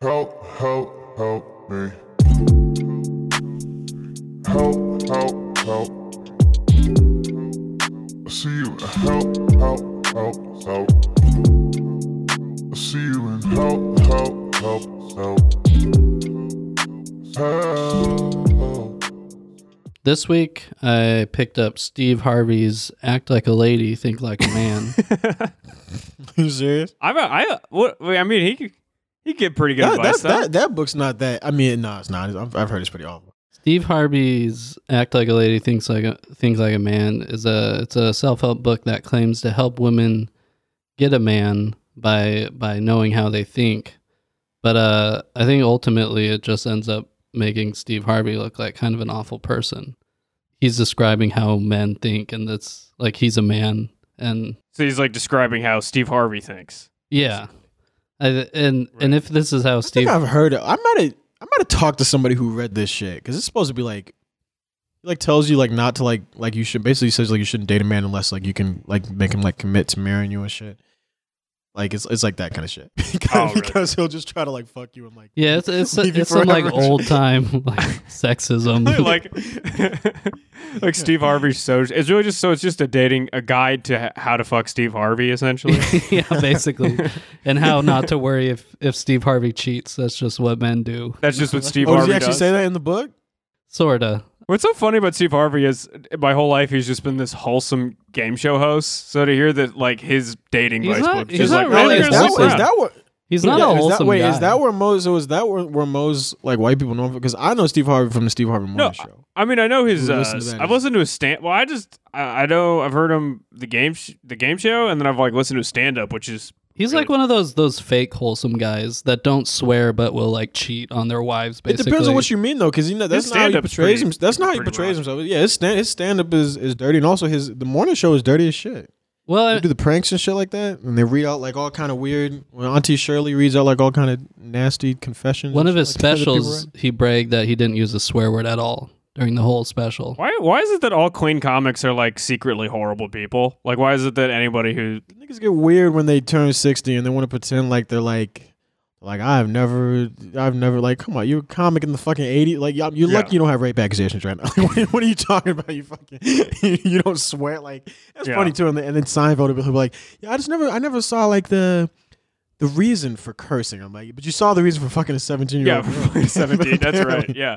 Help me. Help. I see you in help. I see you in help. This week, I picked up Steve Harvey's "Act Like a Lady, Think Like a Man." You serious? I mean, he get pretty good advice. That book's not that. I mean, no, it's not. I've heard it's pretty awful. Steve Harvey's "Act Like a Lady, Think Like a Man" is a self-help book that claims to help women get a man by knowing how they think. But I think ultimately it just ends up making Steve Harvey look like kind of an awful person. He's describing how men think, and that's like he's a man, and so he's like describing how Steve Harvey thinks. Yeah, and if this is how Steve, I think I've heard it. I might have talked to somebody who read this shit because it's supposed to be like tells you like not to like you should basically says like you shouldn't date a man unless like you can like make him like commit to marrying you and shit. Like it's like that kind of shit because he'll just try to like fuck you and like it's some like old time like sexism like Steve Harvey's so it's really just it's just a guide to how to fuck Steve Harvey essentially. Yeah, basically, and how not to worry if Steve Harvey cheats. That's just what men do. That's just what Steve Harvey does. Does he actually say that in the book? Sorta. What's so funny about Steve Harvey is my whole life he's just been this wholesome game show host. So to hear that like his dating advice book, he's not really. Is that what? He's not a wholesome guy. Is that where Mo's? So is that where Mo's like white people know him? Because I know Steve Harvey from the Steve Harvey Morning Show. I mean, I know his. I've listened to his stand. Well, I know I've heard him the game show, and then I've like listened to his stand up, which is. He's like one of those fake wholesome guys that don't swear but will like cheat on their wives. Basically, it depends on what you mean though, because that's not how he portrays himself. That's not how he portrays himself. Yeah, his stand up is dirty, and also the morning show is dirty as shit. Well, they do the pranks and shit like that, and they read out like all kind of weird. When Auntie Shirley reads out like all kind of nasty confessions. One of his specials, he bragged that he didn't use a swear word at all during the whole special. Why is it that all clean comics are like secretly horrible people? Like, why is it that anybody who niggas get weird when they turn 60 and they want to pretend like they're like I've never like, come on, you're a comic in the fucking 80s. Like, you're lucky you don't have rape accusations right now. What are you talking about? You fucking you don't swear. Like, that's funny too. And then Seinfeld will be like, yeah, I never saw like the reason for cursing. I'm like, but you saw the reason for fucking a 17-year-old. Yeah, 17. That's right. Yeah.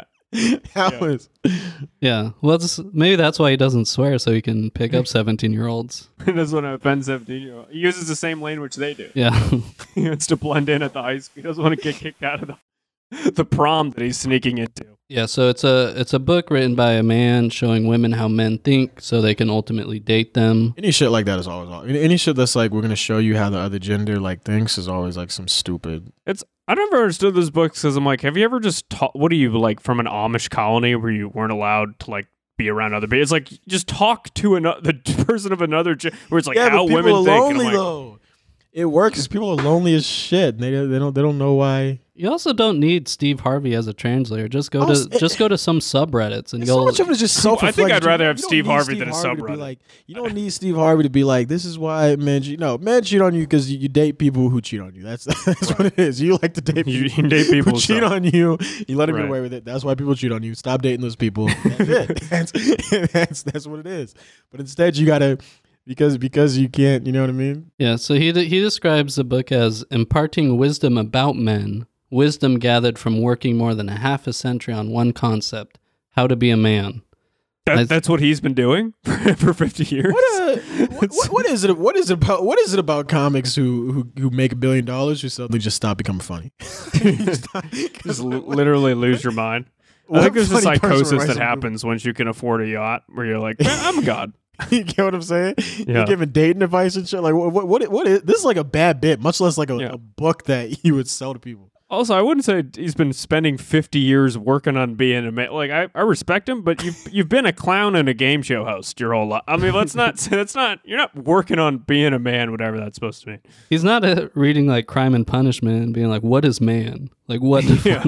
Yeah. Well, maybe that's why he doesn't swear, so he can pick up 17-year-olds. He doesn't want to offend 17-year-olds. He uses the same language they do. Yeah. He wants to blend in at the high school. He doesn't want to get kicked out of the prom that he's sneaking into. Yeah, so it's a book written by a man showing women how men think so they can ultimately date them. Any shit like that is always any shit that's like we're gonna show you how the other gender like thinks is always like some stupid. I never understood this book because I'm like, have you ever just what are you like from an Amish colony where you weren't allowed to like be around other people? It's like just talk to the person of another where it's like how women think. People are lonely though. It works because people are lonely as shit. They don't know why. You also don't need Steve Harvey as a translator. Just go to some subreddits and so much of it is just self-reflection. I think I'd rather have Steve Harvey than a subreddit. Like, you don't need Steve Harvey to be like, this is why men cheat on you because you date people who cheat on you. That's right. What it is. You like to date people, you date people who cheat on you. You let them get away with it. That's why people cheat on you. Stop dating those people. That's it. That's what it is. But instead, you gotta. Because you can't, you know what I mean? Yeah, so he describes the book as imparting wisdom about men, wisdom gathered from working more than a half a century on one concept, how to be a man. That's what he's been doing for 50 years. What is it about comics who make $1 billion who suddenly just stop becoming funny? Just literally lose your mind. I think there's a psychosis that happens once you can afford a yacht where you're like, I'm a god. You get what I'm saying? Yeah. You're giving dating advice and shit. Like, what is this? Is like a bad bit, much less like a book that you would sell to people. Also, I wouldn't say he's been spending 50 years working on being a man. Like, I respect him, but you've been a clown and a game show host your whole life. I mean, you're not working on being a man, whatever that's supposed to mean. He's not reading like Crime and Punishment and being like, what is man? Like, what? Yeah.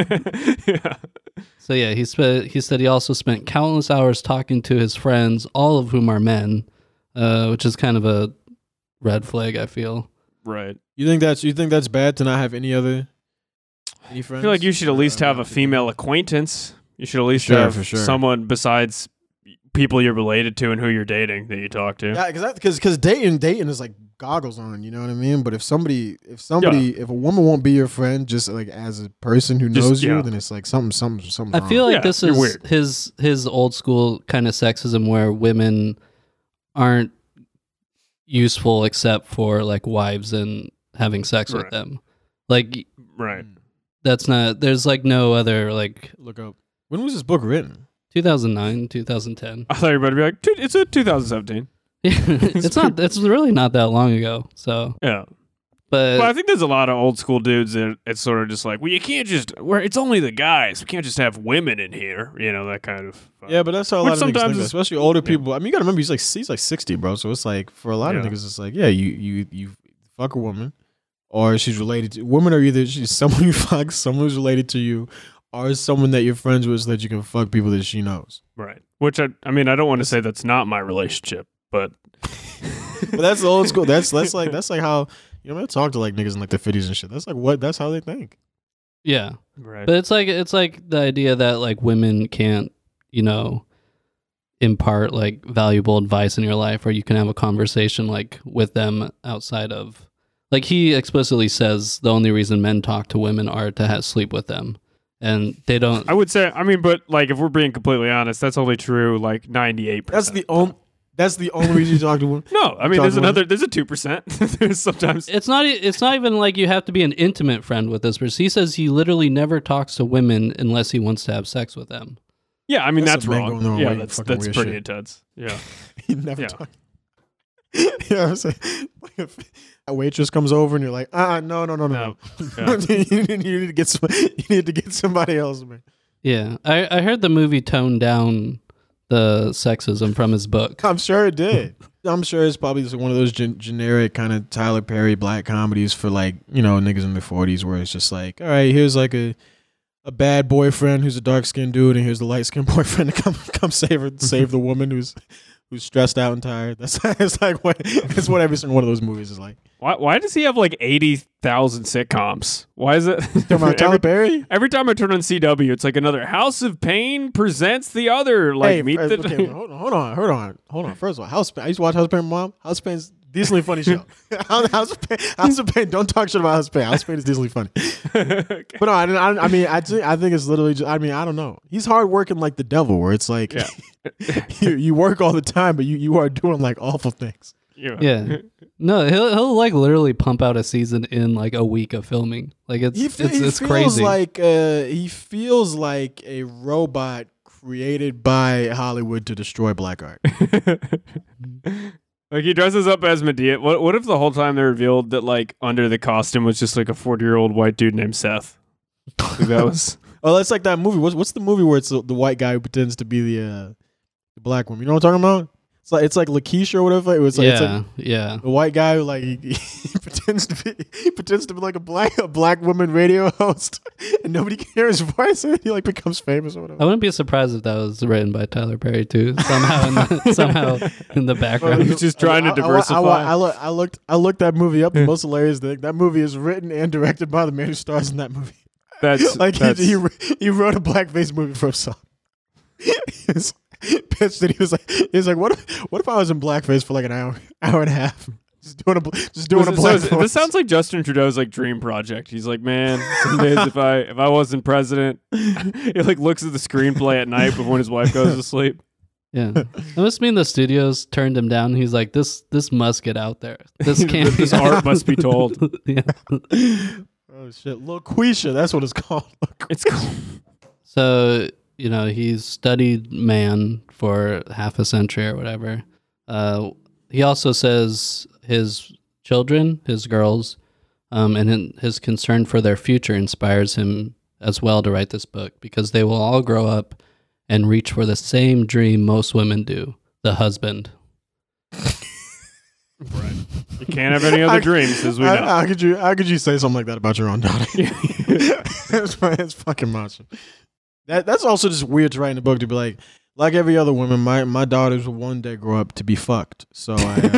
So yeah, he said he also spent countless hours talking to his friends, all of whom are men, which is kind of a red flag, I feel. Right. You think that's bad to not have any other Any friends? I feel like you should at least have a female acquaintance. You should at least have someone besides people you're related to and who you're dating that you talk to. Yeah, because dating is like goggles on. You know what I mean? But if a woman won't be your friend, just like as a person who knows you, then it's like something. I feel like this is weird. his old school kind of sexism where women aren't useful except for like wives and having sex with them. Like, right. That's not. There's like no other like. Look up. When was this book written? 2009, 2010. I thought everybody would be like, dude, it's a 2017. It's not. It's really not that long ago. So yeah, but I think there's a lot of old school dudes that it's sort of just like, well, you can't just. It's only the guys. We can't just have women in here. You know, that kind of. Yeah, but that's how a lot of niggas think, especially older people. I mean, you gotta remember he's like 60, bro. So it's like for a lot of niggas, it's like you fuck a woman, or she's related to. Women are either she's someone you fuck, someone who's related to you, or someone that you're friends with so that you can fuck people that she knows. Right. Which I mean, I don't want to say that's not my relationship, but that's the old school. That's like how I talk to like niggas in like the 50s and shit. That's how they think. Yeah. Right. But it's like the idea that like women can't, impart like valuable advice in your life, or you can have a conversation like with them outside of like he explicitly says the only reason men talk to women are to sleep with them. And they don't. I would say, I mean, but like if we're being completely honest, that's only true like 98%. That's the only reason you talk to women. No, I mean there's a 2%. There's sometimes it's not even like you have to be an intimate friend with this person. He says he literally never talks to women unless he wants to have sex with them. Yeah, I mean that's wrong. Yeah, that's pretty shit. intense. Yeah. He never talk. I'm saying, like a waitress comes over and you're like, no. Yeah. you need to get somebody else, man. Yeah, I heard the movie toned down the sexism from his book. I'm sure it did. I'm sure it's probably just one of those generic kind of Tyler Perry black comedies for like niggas in their 40s, where it's just like, all right, here's like a bad boyfriend who's a dark skinned dude, and here's the light skinned boyfriend to come save the woman who's stressed out and tired. That's it's what every single one of those movies is like. Why does he have like 80,000 sitcoms? Why is it? Tyler Perry? Every time I turn on CW, it's like another House of Pain presents the other. Like, hold on. First of all, House of Pain. I used to watch House of Pain with Mom. House of Pain's decently funny show. House of Pain. Don't talk shit about House of Pain. House of Pain is decently funny. Okay. But no, I think it's literally just, I don't know. He's hard working like the devil, where it's like you work all the time, but you are doing like awful things. Yeah. No, he'll like literally pump out a season in like a week of filming. Like it's crazy. He feels like a robot created by Hollywood to destroy black art. Like he dresses up as Medea. What if the whole time they revealed that like under the costume was just like a 40-year-old white dude named Seth? Like that was. Oh, that's like that movie. What's the movie where it's the white guy who pretends to be the black woman? You know what I'm talking about? It's like Lakeisha or whatever. It's like the white guy who like he pretends to be like a black woman radio host, and nobody can hear his voice, and he like becomes famous or whatever. I wouldn't be surprised if that was written by Tyler Perry too. Somehow in the background. He's just trying to diversify. I looked that movie up. The most hilarious thing, that movie is written and directed by the man who stars in that movie. That's like he wrote a blackface movie for himself. Pitched it. He was like, what if I was in blackface for like an hour and a half, just doing a black voice? This sounds like Justin Trudeau's like dream project. He's like, man, some days if I wasn't president, he like looks at the screenplay at night before his wife goes to sleep. Yeah, that must mean the studios turned him down. He's like, this must get out there. This can't. This art must be told. Yeah. Oh shit, Loquisha, that's what it's called. It's called. So. He's studied man for half a century or whatever. He also says his children, his girls, and his concern for their future inspires him as well to write this book, because they will all grow up and reach for the same dream most women do, the husband. Right. You can't have any other dreams, as we know. How could you say something like that about your own daughter? It's fucking monster. That's also just weird to write in a book, to be like like every other woman, my daughters will one day grow up to be fucked. So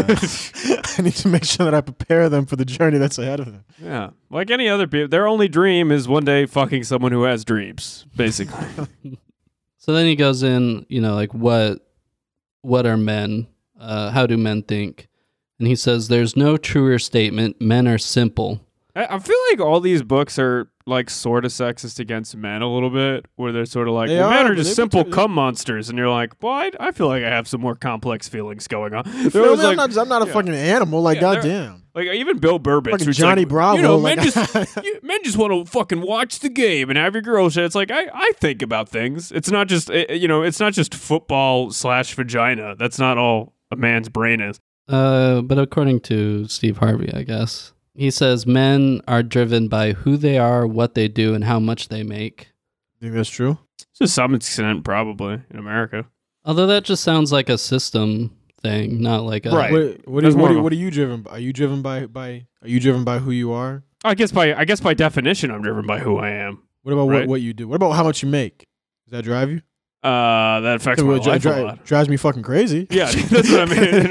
I need to make sure that I prepare them for the journey that's ahead of them. Yeah, like any other people, their only dream is one day fucking someone who has dreams, basically. So then he goes in, like what are men? How do men think? And he says, there's no truer statement. Men are simple. I feel like all these books are like sort of sexist against men a little bit, where they're sort of like, men are just simple cum monsters, and you're like, well, I feel like I have some more complex feelings going on. I'm not a fucking animal. Like, goddamn. Like even Bill Burbage, fucking Johnny Bravo. Men just want to fucking watch the game and have your girl shit. It's like I think about things. It's not just it's not just football / vagina. That's not all a man's brain is. But according to Steve Harvey, I guess. He says men are driven by who they are, what they do, and how much they make. Think that's true? To some extent, probably, in America. Although that just sounds like a system thing, not like a... Right. What are you driven by? Are you driven by who you are? I guess by definition, I'm driven by who I am. What about what you do? What about how much you make? Does that drive you? That affects my life a lot. Drives me fucking crazy. Yeah, that's what I mean.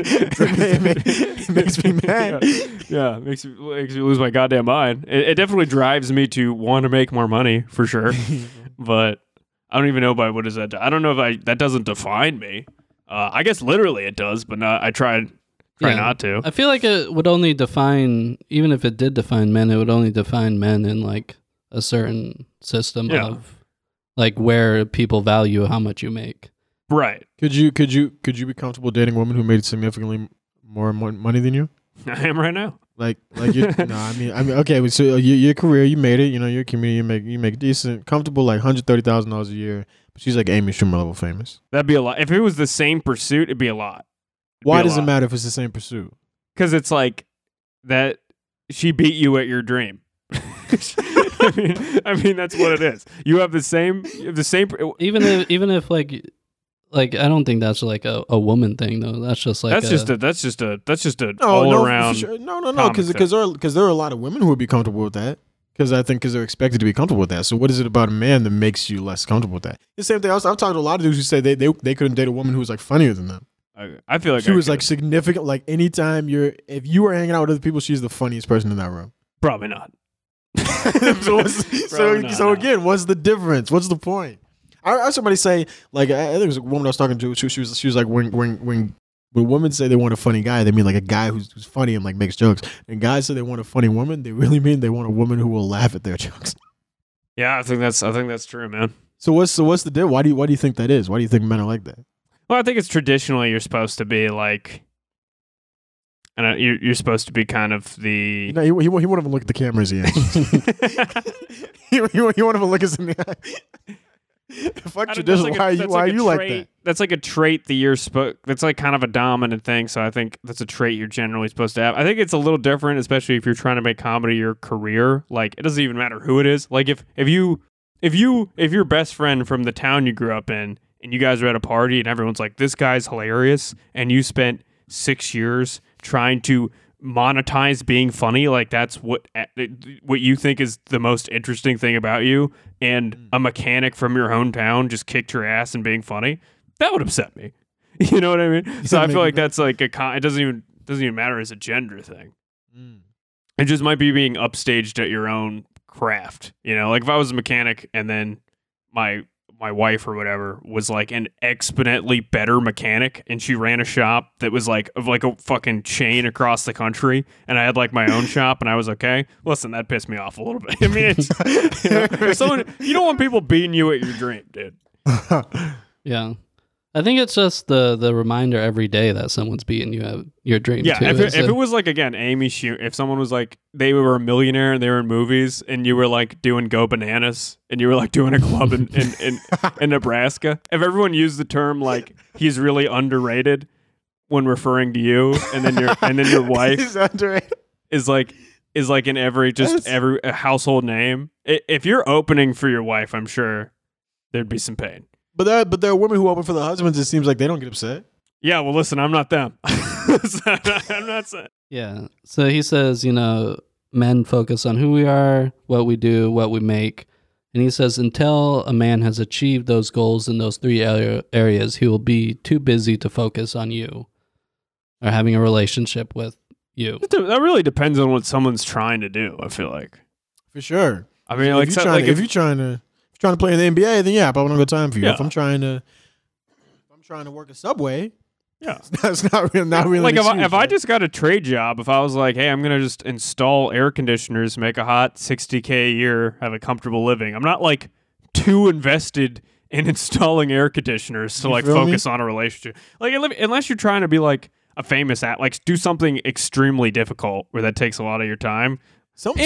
It makes me mad. Yeah, makes me lose my goddamn mind. It definitely drives me to want to make more money for sure. But I don't even know by what does that. I don't know if that doesn't define me. I guess literally it does, but I try not to. I feel like it would only define, even if it did define men, it would only define men in like a certain system of like where people value how much you make. Right. Could you be comfortable dating a woman who made significantly more money than you? I am right now. Like you. No, I mean, okay. So your career, you made it. Your community, you make decent, comfortable, like $130,000 a year. But she's like Amy Schumer level famous. That'd be a lot. If it was the same pursuit, it'd be a lot. Why does it matter if it's the same pursuit? Because it's like that. She beat you at your dream. I mean that's what it is. You have the same. Even if like I don't think that's like a woman thing though. That's just like that's just a all around. Sure. No, because there are a lot of women who would be comfortable with that. Because they're expected to be comfortable with that. So what is it about a man that makes you less comfortable with that? The same thing. I've talked to a lot of dudes who say they couldn't date a woman who was like funnier than them. I feel like she was like significant. Like anytime if you were hanging out with other people, she's the funniest person in that room. Probably not. So again, what's the difference? What's the point? I heard somebody say, like, I think it was a woman I was talking to. She was like, when women say they want a funny guy, they mean like a guy who's funny and like makes jokes. And guys say they want a funny woman, they really mean they want a woman who will laugh at their jokes. Yeah, I think that's true, man. So what's the deal? Why do you think that is? Why do you think men are like that? Well, I think it's traditionally you're supposed to be like. And you're supposed to be kind of the... No, he won't even look at the camera as he answers. he won't even look us in the eye. Fuck traditional. Why are you like that? That's like a trait that you're supposed... That's like kind of a dominant thing, so I think that's a trait you're generally supposed to have. I think it's a little different, especially if you're trying to make comedy your career. Like, it doesn't even matter who it is. Like, if your best friend from the town you grew up in, and you guys are at a party, and everyone's like, this guy's hilarious, and you spent 6 years... trying to monetize being funny, like that's what you think is the most interesting thing about you, and a mechanic from your hometown just kicked your ass and being funny, that would upset me. You know what I mean? So I feel like that's like it doesn't even matter as a gender thing. It just might be being upstaged at your own craft. You know, like if I was a mechanic and then my wife or whatever was like an exponentially better mechanic, and she ran a shop that was like of like a fucking chain across the country, and I had like my own shop and I was okay. Listen, that pissed me off a little bit. I mean, it's you don't want people beating you at your dream, dude. Yeah. I think it's just the reminder every day that someone's beating you at your dream. Yeah, too. if it was like, again, Amy Schumer, if someone was like, they were a millionaire and they were in movies and you were like doing Go Bananas and you were like doing a club in Nebraska, if everyone used the term like he's really underrated when referring to you, and then your wife is like in every household name. If you're opening for your wife, I'm sure there'd be some pain. But there are women who open for the husbands. It seems like they don't get upset. Yeah, well, listen, I'm not them. I'm not saying. Yeah. So he says, men focus on who we are, what we do, what we make. And he says, until a man has achieved those goals in those three areas, he will be too busy to focus on you or having a relationship with you. That really depends on what someone's trying to do, I feel like. For sure. I mean, if you're trying to play in the NBA, then yeah, probably not good time for you. Yeah. If I'm trying to work a Subway, yeah, that's not really like an excuse, if I right? just got a trade job, if I was like, hey, I'm gonna just install air conditioners, make a hot $60K a year, have a comfortable living. I'm not like too invested in installing air conditioners to You like feel me? focus on a relationship. Like unless you're trying to be like a famous like do something extremely difficult where that takes a lot of your time. Some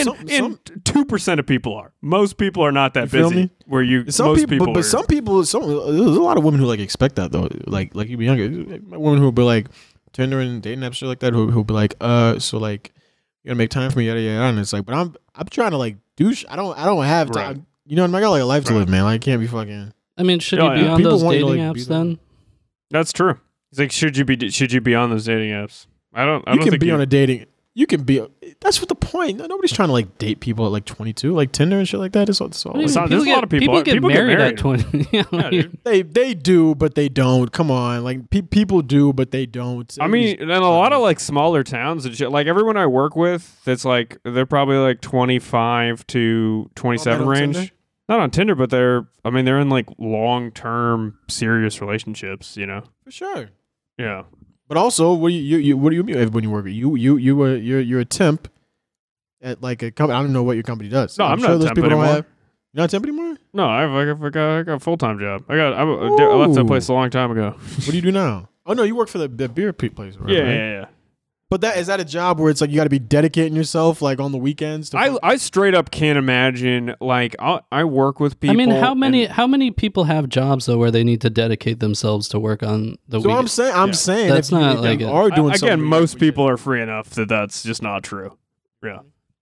2% of people are. Most people are not that You feel busy. me? Where some most people, but are, some people, there's a lot of women who like expect that though. Like you be younger, women who will be like Tinder and dating apps shit like that. Who'll be like, so like you gotta make time for me, yada yada. And it's like, but I'm trying to like do. I don't have time. Right. You know, I got like a life to live, man. Like, I can't be fucking. I mean, should Yeah, you be yeah. on People those want you to, dating like, be apps there. then? that's true. It's like should you be on those dating apps? I don't You can think be on a dating. You can be. That's what the point. Nobody's trying to like date people at like 22, like Tinder and shit like that. It's all. I mean, It's not- there's a lot of people get married at married. 20. Yeah, Yeah, dude. They do, but they don't. Come on, like people do, but they don't. I mean, in a lot of like smaller towns and shit, like everyone I work with, that's like they're probably like 25 to 27 on range. Tinder? Not on Tinder, but they're in like long-term serious relationships. You know? for sure. Yeah. But also, what do you mean when you work? You're a temp at like a company. I don't know what your company does. No, I'm sure not a those temp people anymore. don't have. You're not a temp anymore. No, I got a full-time job. I left that Ooh. place a long time ago. What do you do now? Oh no, you work for the beer place, right? Yeah. But is that a job where it's like you got to be dedicating yourself like on the weekends? I straight up can't imagine like I work with people. I mean, how and- many people have jobs though where they need to dedicate themselves to work on the So weekend? I'm saying That's if you- not if like you a- are doing again, something most weekend. people are free enough that that's just not true. Yeah.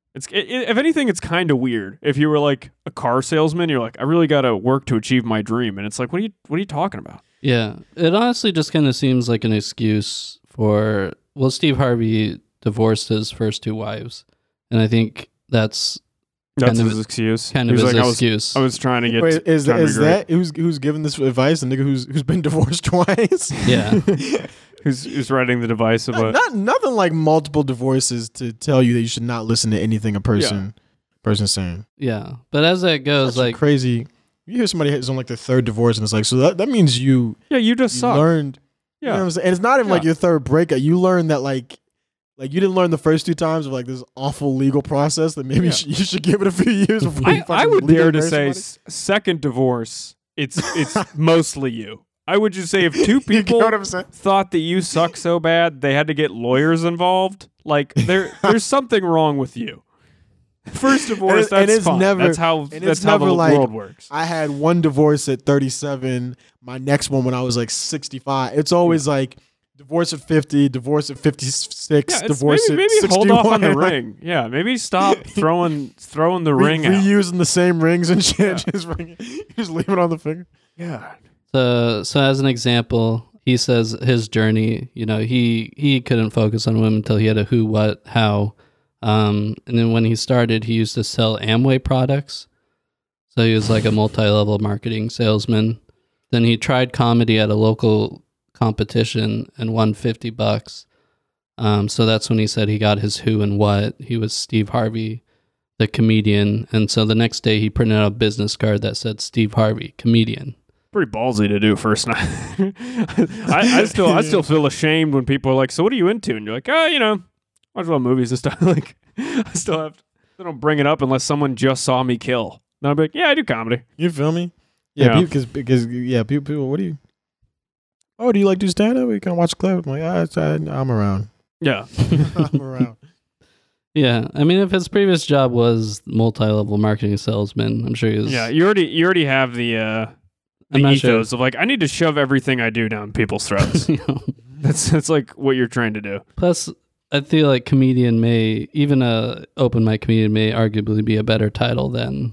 If anything, it's kind of weird. If you were like a car salesman, you're like, I really got to work to achieve my dream, and it's like, what are you talking about? Yeah, it honestly just kind of seems like an excuse for. Well, Steve Harvey divorced his first two wives, and I think that's That's Kind of- his excuse. kind of He's his like, excuse. I was trying to get. Wait, is trying to be great. that who's giving this advice? A nigga who's been divorced twice. Yeah. Who's writing the device about? Nothing like multiple divorces to tell you that you should not listen to anything a person's saying. Yeah, but as that goes, That's like crazy. You hear somebody is on like their third divorce, and it's like, so that means you You just suck. learned. You know what Yeah. I'm saying? And it's not even like Yeah. your third breakup. You learned that like you didn't learn the first two times of like this awful legal process that maybe Yeah. you should give it a few years before you I fucking would legally dare to marry say somebody. second divorce. It's mostly you. I would just say if two You people know what I'm saying? thought that you suck so bad they had to get lawyers involved, like there's something wrong with you. First divorce, And that's it's fine. never- That's how and that's it's how the never like- world works. I had one divorce at 37, my next one when I was like 65. It's always like divorce at 50, divorce at 56, Yeah, it's divorce maybe at 61. hold off on the ring. Yeah, maybe stop throwing the ring out. Reusing the same rings and shit. Just leave it on the finger. Yeah. so as an example, he says his journey. You know, he couldn't focus on women until he had a who, what, how. And then when he started, he used to sell Amway products. So he was like a multi-level marketing salesman. Then he tried comedy at a local competition and won $50. So that's when he said he got his who and what. He was Steve Harvey, the comedian. And so the next day he printed out a business card that said Steve Harvey, comedian. Pretty ballsy to do first night. I still feel ashamed when people are like, "So what are you into?" And you're like, "Oh, you know, watch a lot of movies and stuff." Like, I don't bring it up unless someone just saw me kill. Then I'll be like, "Yeah, I do comedy." You feel me? Yeah, Yeah. because people. What do you? Oh, do you like do stand up? You can watch a clip. I'm like, I'm around. Yeah, I'm around. Yeah, I mean, if his previous job was multi-level marketing salesman, I'm sure he was. yeah. You already have the I'm not ethos of like, I need to shove everything I do down people's throats. You know? That's like what you're trying to do. Plus, I feel like comedian may, even a open mic comedian may arguably be a better title than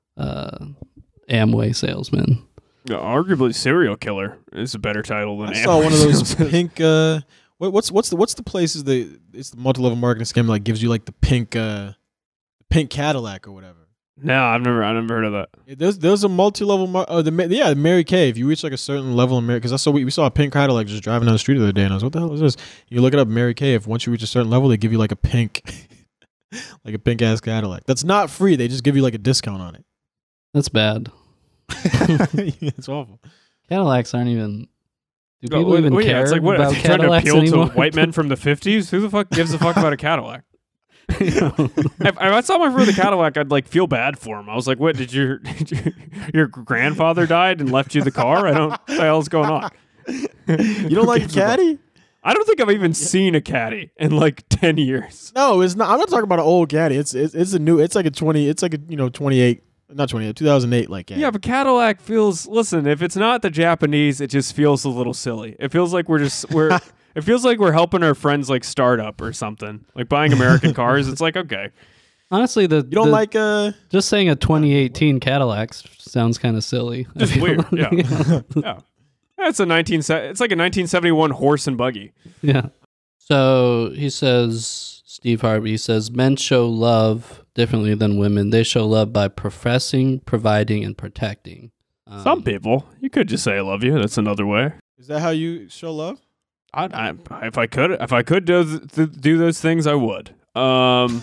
Amway salesman. Yeah, arguably, serial killer is a better title than. I saw one of those salesman. pink. What's the places it's the multi-level marketing scam that like gives you like the pink Cadillac or whatever. No, I've never heard of that. There's a multi-level. Mary Kay. If you reach like a certain level in Mary, because I saw we saw a pink Cadillac just driving down the street the other day, and I was, what the hell is this? You look it up, Mary Kay. If once you reach a certain level, they give you like a pink, like a pink ass Cadillac. That's not free. They just give you like a discount on it. That's bad. It's awful. Cadillacs aren't even. Do people even care it's like, what, about trying to Cadillacs appeal anymore? to white men from the 50s? Who the fuck gives a fuck about a Cadillac? If I saw my friend with a Cadillac, I'd like feel bad for him. I was like, "What? Did your grandfather died and left you the car? What the hell's going on?" You don't like a caddy? I don't think I've even seen a caddy in like 10 years. No, it's not. I'm not talking about an old caddy. It's a new. It's like a 20. It's like a 28. Not 28. 2008 like caddy. Yeah, but Cadillac feels. Listen, if it's not the Japanese, it just feels a little silly. It feels like we're. It feels like we're helping our friends like start up or something. Like buying American cars. It's like, okay. Honestly, You don't like just saying a 2018 Cadillac sounds kind of silly. Just weird. Yeah. Yeah. It's a It's like a 1971 horse and buggy. Yeah. So he says, Steve Harvey says, men show love differently than women. They show love by professing, providing, and protecting. Some people, you could just say I love you. That's another way. Is that how you show love? If I could do those things, I would. You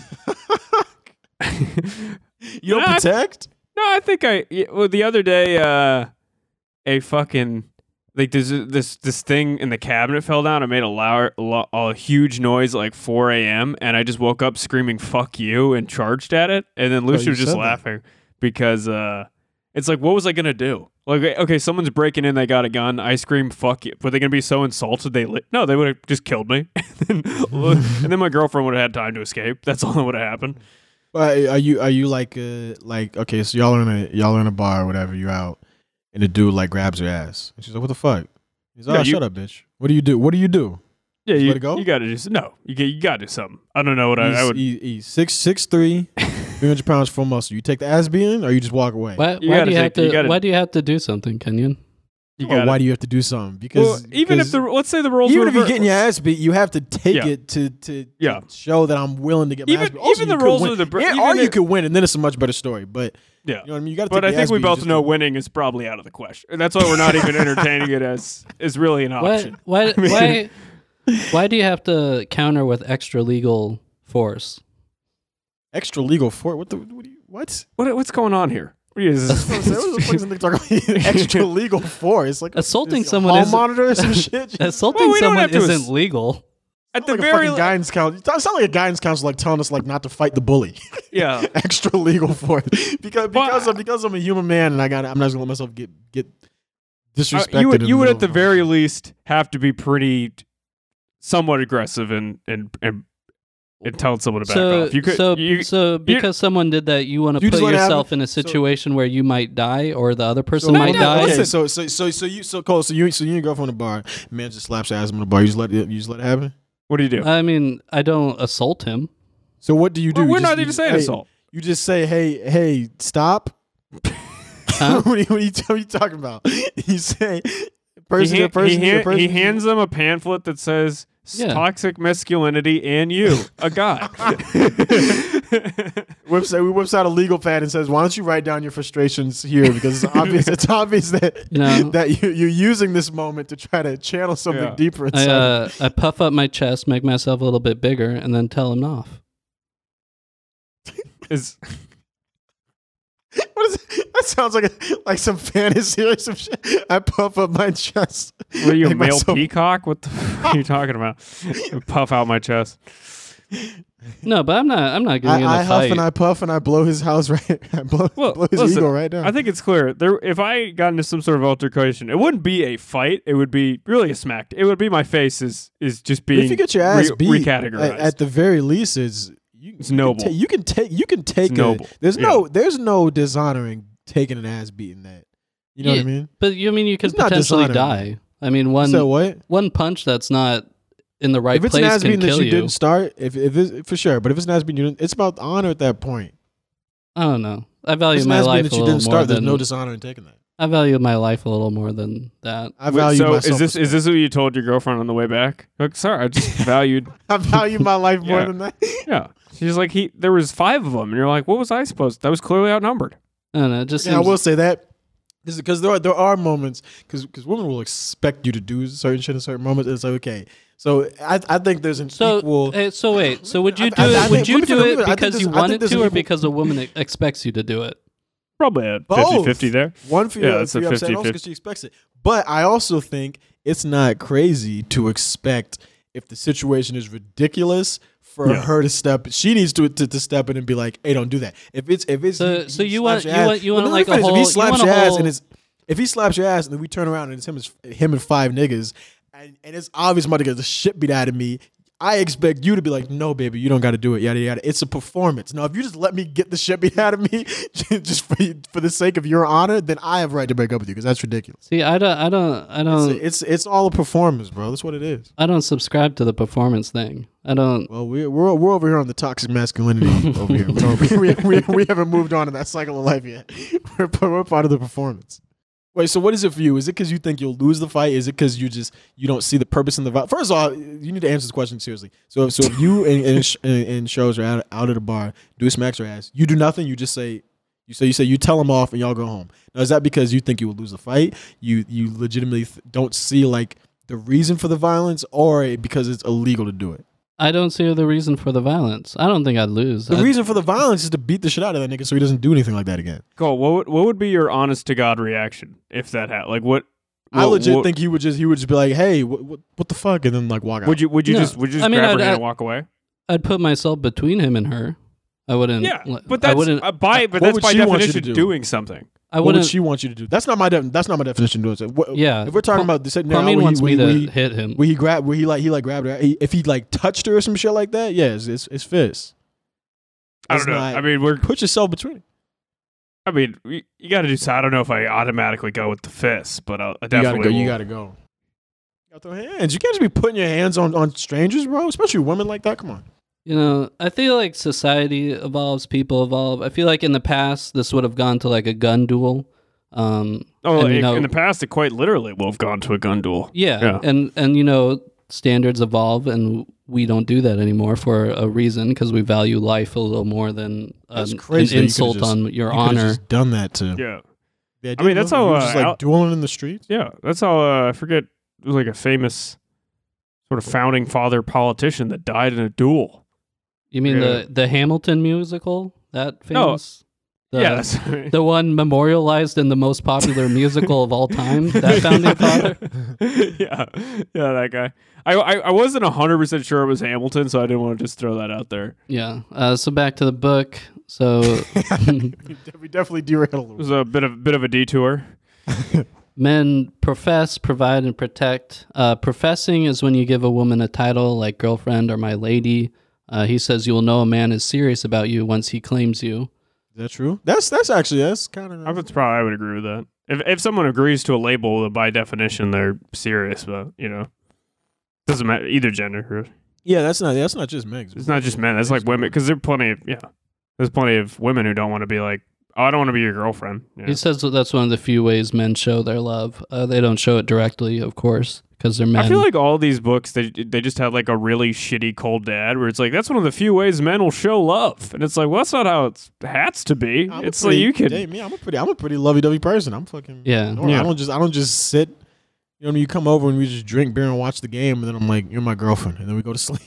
don't protect? No, I think the other day, a fucking like this thing in the cabinet fell down. I made a huge noise at like 4 a.m. and I just woke up screaming "fuck you" and charged at it. And then Lucy was just laughing because it's like, what was I gonna do? Like, okay, someone's breaking in, they got a gun. I scream "fuck you." Were they gonna be so insulted no, they would have just killed me. and then my girlfriend would have had time to escape. That's all that would have happened. Are you like okay? So y'all are in a bar or whatever. You're out, and the dude like grabs her ass, and she's like, "What the fuck?" He's like, "Shut up, bitch. What do you do? What do you do?" Yeah, let it go. You gotta just you gotta do something. I don't know what I would. He's 6'3", 300 pounds full muscle. You take the ass beating, or you just walk away. Why do you have to do something, Kenyon? Why do you have to do something? Because even if let's say the roles even were if you're getting your ass beat, you have to take it to show that I'm willing to get my ass beat. Also, even the roles of you could win, and then it's a much better story. But you know what I mean. You got to. But I think we both know winning is probably out of the question. That's why we're not even entertaining it as really an option. Why do you have to counter with extra legal force? Extra legal force? What's going on here? What is this? Extra legal force? Like assaulting someone is monitor or some shit. Assaulting someone isn't legal. At the like very guidance council, it sounds like a guidance council like telling us like not to fight the bully. Yeah, extra legal force because I'm a human man and I'm not gonna let myself get disrespected. You would at the very least have to be pretty somewhat aggressive and telling someone to back off. You could, because someone did that, you want to put yourself in a situation where you might die or the other person might die. Okay, so Cole, so you and your girlfriend in the bar, man just slaps her ass in the bar. You just let it happen. What do you do? I mean, I don't assault him. So what do you do? Well, we're not even saying assault. You just say, hey, stop. Huh? What are you talking about? You say he hands them a pamphlet that says toxic masculinity and you, a guy. whips out a legal pad and says, "Why don't you write down your frustrations here? Because it's obvious that that you're using this moment to try to channel something deeper inside." I puff up my chest, make myself a little bit bigger, and then tell him off. What is it? That sounds like some fantasy or some shit. I puff up my chest. What are you, a male peacock? What the fuck are you talking about? Puff out my chest. No, but I'm not getting in a fight. I huff and I puff and I blow his house right. I blow his ego right down. I think it's clear. If I got into some sort of altercation, it wouldn't be a fight. It would be really a smack. It would be my face is just being. But if you get your ass beat, recategorized. At the very least, it's noble. You can take. It's noble. There's no dishonoring taking an ass beating that. You know what I mean? But you could potentially die. I mean, one punch that's not in the right place can kill you. If it's an ass beating that you didn't start, if it's for sure. But if it's an ass beating, it's about honor at that point. I don't know. I value my life a little more. There's no dishonor in taking that. I value my life a little more than that. I value so myself. is this what you told your girlfriend on the way back? Like, sorry, I just valued. I value my life more Yeah. than that. Yeah, she's like there was 5 of them, and you're like, what was I supposed? That was clearly outnumbered. I don't know. It just Yeah, I seems, will say that because there are moments because women will expect you to do certain shit in certain moments. It's like, okay, so I think there's an equal. So wait. So would you do I it? think- Would you let me do finish- it I think because there's- you I think wanted there's to, an or equal- because a woman expects you to do it? Probably a Both. 50-50 there. One for Yeah, you, it's a for you upset, 50-50. also because she expects it. But I also think it's not crazy to expect if the situation is ridiculous for Yeah. her to step. She needs to step in and be like, "Hey, don't do that." If it's So he you slaps want your ass- you want Well, like let me a finish. whole If he you slaps want a your ass whole- and it's if he slaps your ass and then we turn around and it's him and 5 niggas and it's obvious I'm about to get the shit beat out of me. I expect you to be like, no, baby, you don't got to do it. Yada yada. It's a performance. Now, if you just let me get the shit beat out of me, just for the sake of your honor, then I have a right to break up with you because that's ridiculous. See, I don't It's all a performance, bro. That's what it is. I don't subscribe to the performance thing. I don't. Well, we're over here on the toxic masculinity over here. We haven't moved on to that cycle of life yet. We're part of the performance. Wait, so what is it for you? Is it because you think you'll lose the fight? Is it because you don't see the purpose in the fight? First of all, you need to answer this question seriously. So if you in shows are out at a bar, do smacks your ass, you do nothing. You just say you tell them off and y'all go home. Now is that because you think you will lose the fight? You legitimately don't see like the reason for the violence, or because it's illegal to do it? I don't see the reason for the violence. I don't think I'd lose. The reason for the violence is to beat the shit out of that nigga so he doesn't do anything like that again. Cole, what would be your honest to God reaction if that happened? Like what? I legit what- think he would just be like, "Hey, what the fuck," and then like walk out. Would you No. just I mean, grab her I'd- hand and walk away? I'd put myself between him and her. I wouldn't. Yeah, but I that's wouldn't. but what that's would by she want you to definition do? doing something. I What would wouldn't. she want you to do? That's not my definition of doing it. Yeah. If we're talking about the scenario Kwame where wants me to he hit him. where he grabbed her, if he like touched her or some shit like that, yeah, it's fist. I It's don't know. not- I mean, put yourself between. you got to do. I don't know if I automatically go with the fist, but I You gotta definitely go. You will. gotta go. You gotta throw hands. You can't just be putting your hands on strangers, bro. Especially women like that. Come on. You know, I feel like society evolves, people evolve. I feel like in the past, this would have gone to like a gun duel. Oh, and, you know, in the past, it quite literally will have gone to a gun duel. yeah, and you know, standards evolve, and we don't do that anymore for a reason because we value life a little more than That's an crazy. that you could've insult just- on your you could've honor. just done that to. Yeah, The idea I mean, of that's how, you just like out- dueling in the streets. yeah. That's how I forget. It was like a famous sort of founding father politician that died in a duel. You mean Yeah. the Hamilton musical? That No. famous? The, Yes. The one memorialized in the most popular musical of all time, that founding father? yeah, that guy. I wasn't 100% sure it was Hamilton, so I didn't want to just throw that out there. Yeah. So back to the book. So We definitely derailed a little. It was a bit of a detour. men profess, provide, and protect. Professing is when you give a woman a title like girlfriend or my lady. He says you will know a man is serious about you once he claims you. Is that true? That's kind of. I would agree with that. If someone agrees to a label, by definition they're serious, but doesn't matter either gender. Yeah, that's not just Megs. It's not just men. That's like women, because there's plenty of women who don't want to be like, oh, I don't want to be your girlfriend. Yeah. He says that's one of the few ways men show their love. They don't show it directly, of course, because they're men. I feel like all these books, they just have like a really shitty cold dad where it's like, that's one of the few ways men will show love. And it's like, well, that's not how it has to be. It's like you could. I'm a pretty lovey-dovey person. I'm fucking. Yeah. I don't just sit. You know what I mean? You come over and we just drink beer and watch the game, and then I'm like, you're my girlfriend, and then we go to sleep.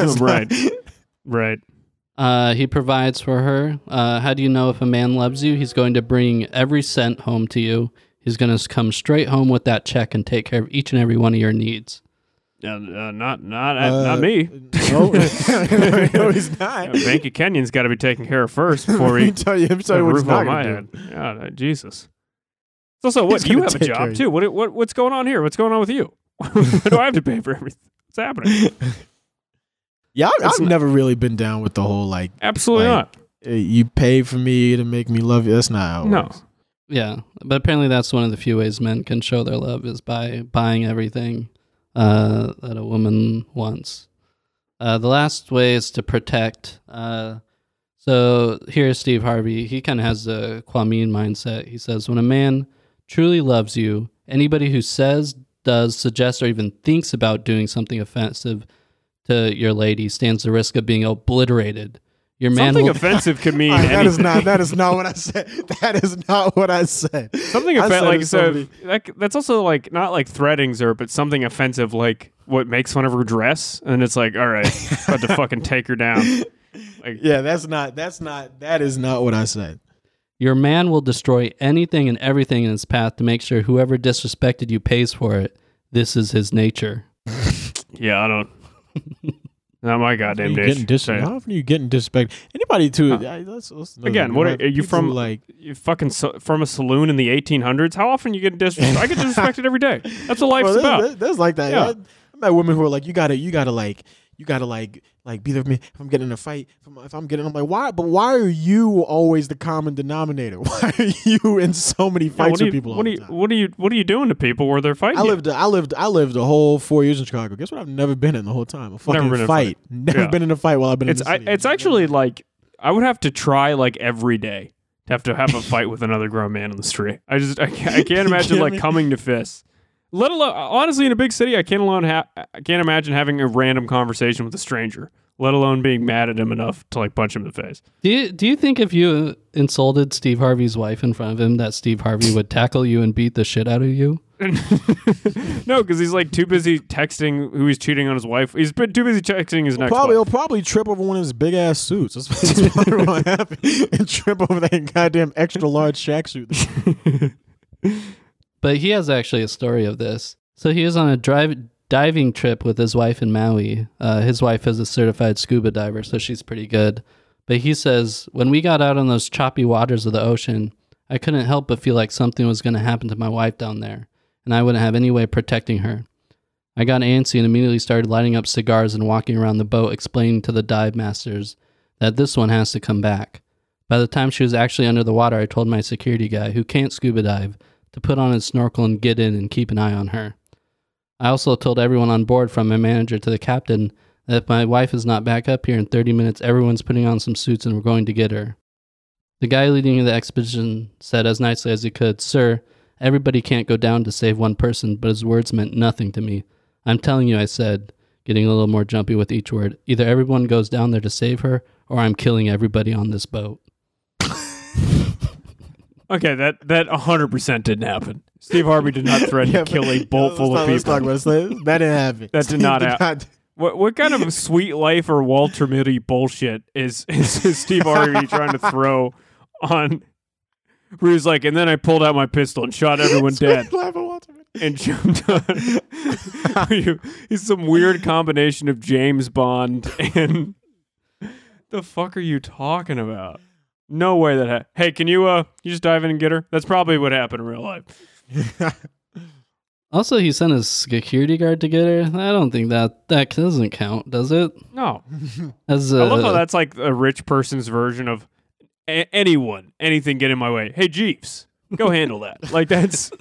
Right. He provides for her. How do you know if a man loves you? He's going to bring every cent home to you. He's going to come straight home with that check and take care of each and every one of your needs. Not me. No, no, he's not. Bank of Kenyon's got to be taken care of first before Let we me tell you what have he's a roof not on my gonna head. do. Yeah, Jesus. It's also, what, He's you gonna have a take care job of too. What's going on here? What's going on with you? Why do I have to pay for everything? What's happening? Yeah, It's I've never really been down with the whole like Absolutely Like, not. you pay for me to make me love you. That's not how it No. works. Yeah, but apparently that's one of the few ways men can show their love is by buying everything that a woman wants. The last way is to protect. So here's Steve Harvey. He kind of has the Kwame mindset. He says, when a man truly loves you, anybody who says, does, suggests, or even thinks about doing something offensive to your lady stands the risk of being obliterated. Your man Something will offensive could mean That is anything. not what I said. That is not what I said. Something I said offensive, like to so. somebody- That's also like not like threatening her, but something offensive, like what makes fun of her dress, and it's like, all right, about to fucking take her down. Like, Yeah, that is not what I said. Your man will destroy anything and everything in his path to make sure whoever disrespected you pays for it. This is his nature. yeah, I don't. Not my goddamn You dish. getting Say it. how often are you getting disrespect? Anybody too? Let's Again, what are you from? Like, You fucking from a saloon in the 1800s? How often you get disrespected? I get disrespected every day. That's what life's bro, about. there's like that. Yeah. I met women who are like, you gotta be there with me if I'm getting in a fight. I'm like, why? But why are you always the common denominator? Why are you in so many Yeah, fights with people all the time? What are you doing to people where they're fighting? I you? lived a whole 4 years in Chicago. Guess what? I've never been in the whole time. A fucking been in a fight. fight. Never Yeah. been in a fight while I've been It's in the city. it's actually like I would have to try like every day to have a fight with another grown man on the street. I can't imagine kidding like me? coming to fists. Let alone honestly in a big city, I can't imagine having a random conversation with a stranger. Let alone being mad at him enough to like punch him in the face. Do you think if you insulted Steve Harvey's wife in front of him that Steve Harvey would tackle you and beat the shit out of you? No, because he's like too busy texting who he's cheating on his wife. He's been too busy texting his next He'll wife. probably trip over one of his big ass suits. That's probably what happened. And trip over that goddamn extra large Shaq suit. But he has actually a story of this. So he was on a diving trip with his wife in Maui. His wife is a certified scuba diver, so she's pretty good. But he says, when we got out on those choppy waters of the ocean, I couldn't help but feel like something was going to happen to my wife down there, and I wouldn't have any way of protecting her. I got antsy and immediately started lighting up cigars and walking around the boat, explaining to the dive masters that this one has to come back. By the time she was actually under the water, I told my security guy, who can't scuba dive, to put on his snorkel and get in and keep an eye on her. I also told everyone on board, from my manager to the captain, that if my wife is not back up here in 30 minutes, everyone's putting on some suits and we're going to get her. The guy leading the expedition said as nicely as he could, "Sir, everybody can't go down to save one person," but his words meant nothing to me. "I'm telling you," I said, getting a little more jumpy with each word, "either everyone goes down there to save her, or I'm killing everybody on this boat." Okay, that 100% didn't happen. Steve Harvey did not threaten to kill a boat full of Let's people. talk about it. That didn't happen. That did not happen. What kind of sweet life or Walter Mitty bullshit is Steve Harvey trying to throw on? Where he's like, and then I pulled out my pistol and shot everyone dead and jumped on. He's some weird combination of James Bond and the fuck are you talking about? No way that hey, can you just dive in and get her? That's probably what happened in real life. Also, he sent his security guard to get her. I don't think that doesn't count, does it? No. As I love how that's like a rich person's version of anything get in my way. Hey, Jeeves, go handle that. Like that's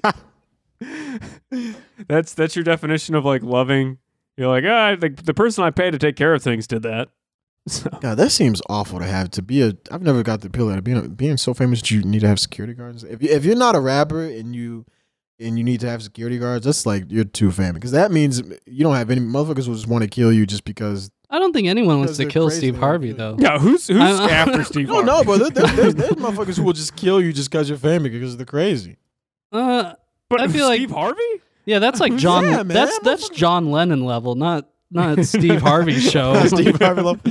your definition of like loving. You're like, the person I pay to take care of things did that. So, God, that seems awful to have to be I've never got the appeal of being so famous that you need to have security guards. If you're not a rapper and you need to have security guards, that's like you're too famous, because that means you don't have any motherfuckers will just want to kill you just because. I don't think anyone wants Because to they're kill crazy, Steve they Harvey, don't though. yeah, who's after Steve No, Harvey? no, but there's motherfuckers who will just kill you just because you're famous because they're crazy. But I feel like- Steve Harvey? Yeah, that's like John. Yeah, man, that's motherfucker. John Lennon level, not Steve Harvey's show. Steve Harvey love.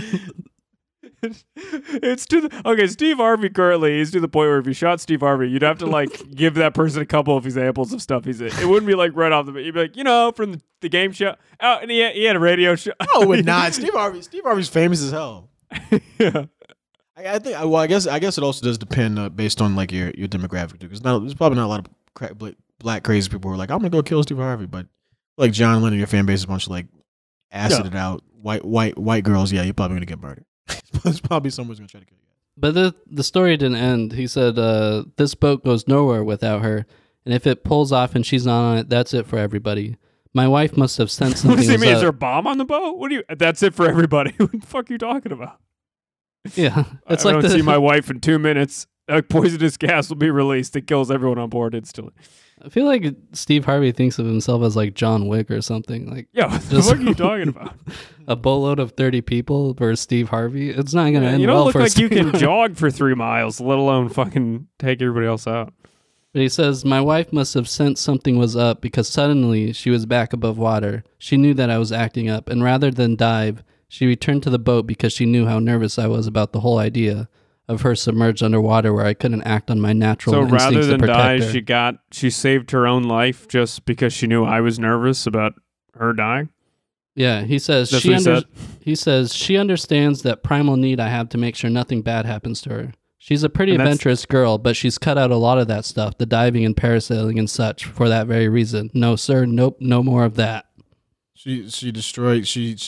It's Steve Harvey currently he's to the point where if you shot Steve Harvey, you'd have to like give that person a couple of examples of stuff he's in. It wouldn't be like right off the bat. You'd be like, from the game show. Oh, and he had a radio show. No, it would not. Steve Harvey's famous as hell. Yeah. I think. Well, I guess it also does depend based on like your demographic too. Because there's probably not a lot of black crazy people who are like, I'm gonna go kill Steve Harvey. But like John Lennon, your fan base is a bunch of like acided out white girls. Yeah, you're probably gonna get murdered. There's probably someone's gonna try to kill you. But the story didn't end. He said, this boat goes nowhere without her, and if it pulls off and she's not on it, that's it for everybody. My wife must have sensed something What does he was mean? Is up. there a bomb on the boat? That's it for everybody. What the fuck are you talking about? Yeah, it's I like don't see my wife in 2 minutes. a poisonous gas will be released that kills everyone on board instantly. I feel like Steve Harvey thinks of himself as like John Wick or something. Like, Yeah, what the fuck are you talking about? a boatload of 30 people versus Steve Harvey. It's not going to end You don't well look for like Steve you can Harvey. jog for 3 miles, let alone fucking take everybody else out. But he says, my wife must have sensed something was up because suddenly she was back above water. She knew that I was acting up, and rather than dive, she returned to the boat because she knew how nervous I was about the whole idea of her submerged underwater where I couldn't act on my natural So instincts rather to than protect die, her. she saved her own life just because she knew I was nervous about her dying. Yeah, he says That's she what he said? he says she understands that primal need I have to make sure nothing bad happens to her. She's a pretty And that's- adventurous girl, but she's cut out a lot of that stuff, the diving and parasailing and such, for that very reason. No, sir, nope, no more of that. She destroyed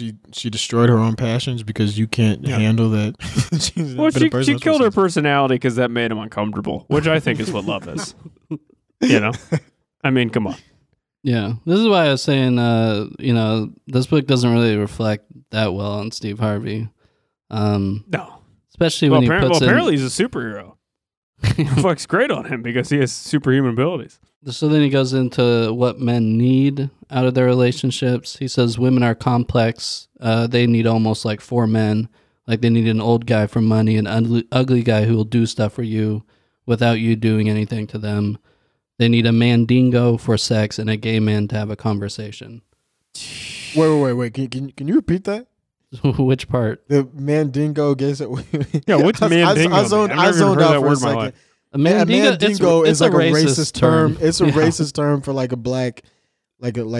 her own passions because you can't handle that. She's Well, been a person she that's killed her supposed personality because that made him uncomfortable, which I think is what love is. You know? I mean, come on. Yeah, this is why I was saying, this book doesn't really reflect that well on Steve Harvey, No. especially when he puts apparently he's a superhero. Fuck's great on him because he has superhuman abilities. So then he goes into what men need out of their relationships. He says women are complex. They need almost like 4 men. Like they need an old guy for money, an ugly guy who will do stuff for you without you doing anything to them. They need a mandingo for sex and a gay man to have a conversation. Wait. Can you repeat that? Which part? The mandingo gets it. Yeah, what's mandingo? I zoned I've never out even heard that for word a in my second. life. A mandingo, Mandingo it's is like a racist term. It's a Yeah. racist term for like a black, like a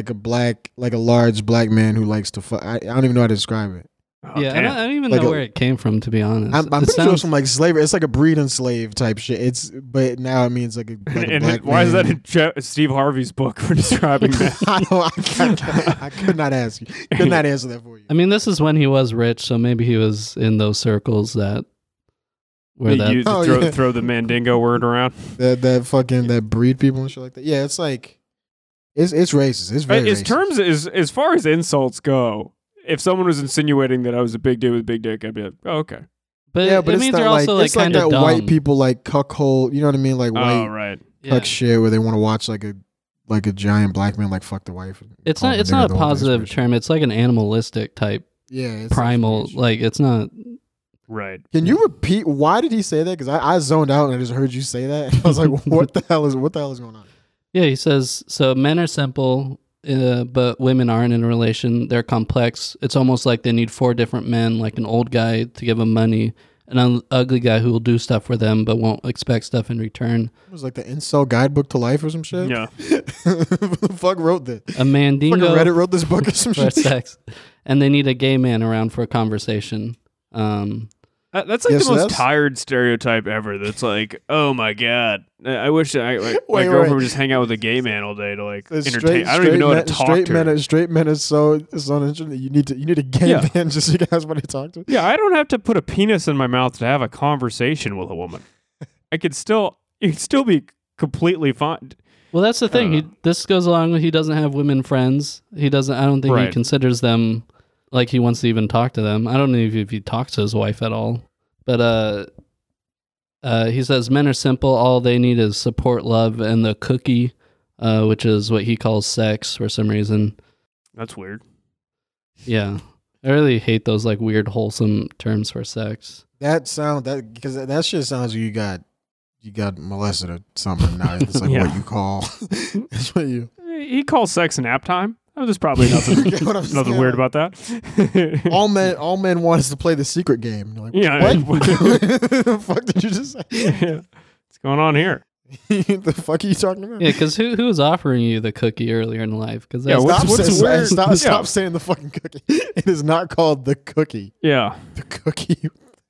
large black man who likes to fuck. I don't even know how to describe it. Oh, Yeah, I damn. don't even Like know a- where it came from, to be honest. I'm It pretty sure sounds- it's from like slavery. It's like a breed and slave type shit. But now it means like a And black why is man. that in Steve Harvey's book for describing that? I could not ask you. Could not answer that for you. I mean, this is when he was rich, so maybe he was in those circles that where that. You Oh, throw, yeah. throw the mandingo word around. That breed people and shit like that. Yeah, it's like it's racist. It's very As racist. terms as far as insults go, if someone was insinuating that I was a big dude with a big dick, I'd be like, oh, okay. But yeah, it but it's means not they're also like it's like kind that of dumb. white people like cuckold. You know what I mean? Like white Oh, right. Yeah. cuck shit where they want to watch like a giant black man like fuck the wife. and It's call not. the It's nigga not a the whole positive expression. term. It's like an animalistic type, Yeah, it's primal. like- Like it's not. Right. Can you repeat why did he say that? Because I zoned out and I just heard you say that. I was like, what the hell is going on? Yeah, he says so. Men are simple, but women aren't in a relation. They're complex. It's almost like they need 4 different men, like an old guy to give them money, an ugly guy who will do stuff for them but won't expect stuff in return. It was like the incel guidebook to life or some shit. Yeah. Who the fuck wrote that? A Fucking mandingo Reddit wrote this book or some for shit. sex, and they need a gay man around for a conversation. That's like Yeah, the so most that's- tired stereotype ever. That's like, oh my god, I wish my Wait, girlfriend wait. would just hang out with a gay man all day to like The entertain. I don't even know how to talk to her. Straight men is so interesting that you need a gay Yeah. man just so you guys want to talk to. Yeah, I don't have to put a penis in my mouth to have a conversation with a woman. You could still be completely fine. Well, that's the thing. don't This goes along with he doesn't have women friends. He doesn't. I don't think he Right. considers them like he wants to even talk to them. I don't know if he talks to his wife at all. But he says men are simple. All they need is support, love, and the cookie, which is what he calls sex for some reason. That's weird. Yeah, I really hate those like weird wholesome terms for sex. Because that shit sounds like you got molested or something. Now it's like Yeah. what you call. That's what you. He calls sex nap time. Oh, there's probably nothing You get what I'm nothing saying? weird about that. All men want us to play the secret game. You're like, Yeah. what? the fuck did you just say? Yeah. What's going on here? The fuck are you talking about? Yeah, because who was offering you the cookie earlier in life? Because Yeah, that's what's weird? Stop Yeah. saying the fucking cookie. It is not called the cookie. Yeah. The cookie.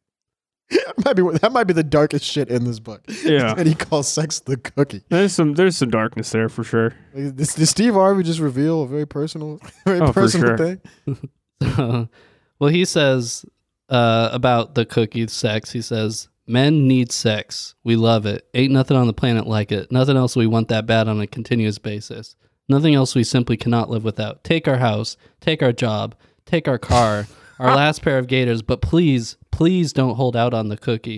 That might be the darkest shit in this book. Yeah. And he calls sex the cookie. There's some darkness there for sure. Did Steve Harvey just reveal a very personal Oh, for sure. thing? well, he says about the cookie sex, he says, men need sex. We love it. Ain't nothing on the planet like it. Nothing else we want that bad on a continuous basis. Nothing else we simply cannot live without. Take our house, take our job, take our car, our last pair of gaiters, but please, please don't hold out on the cookie.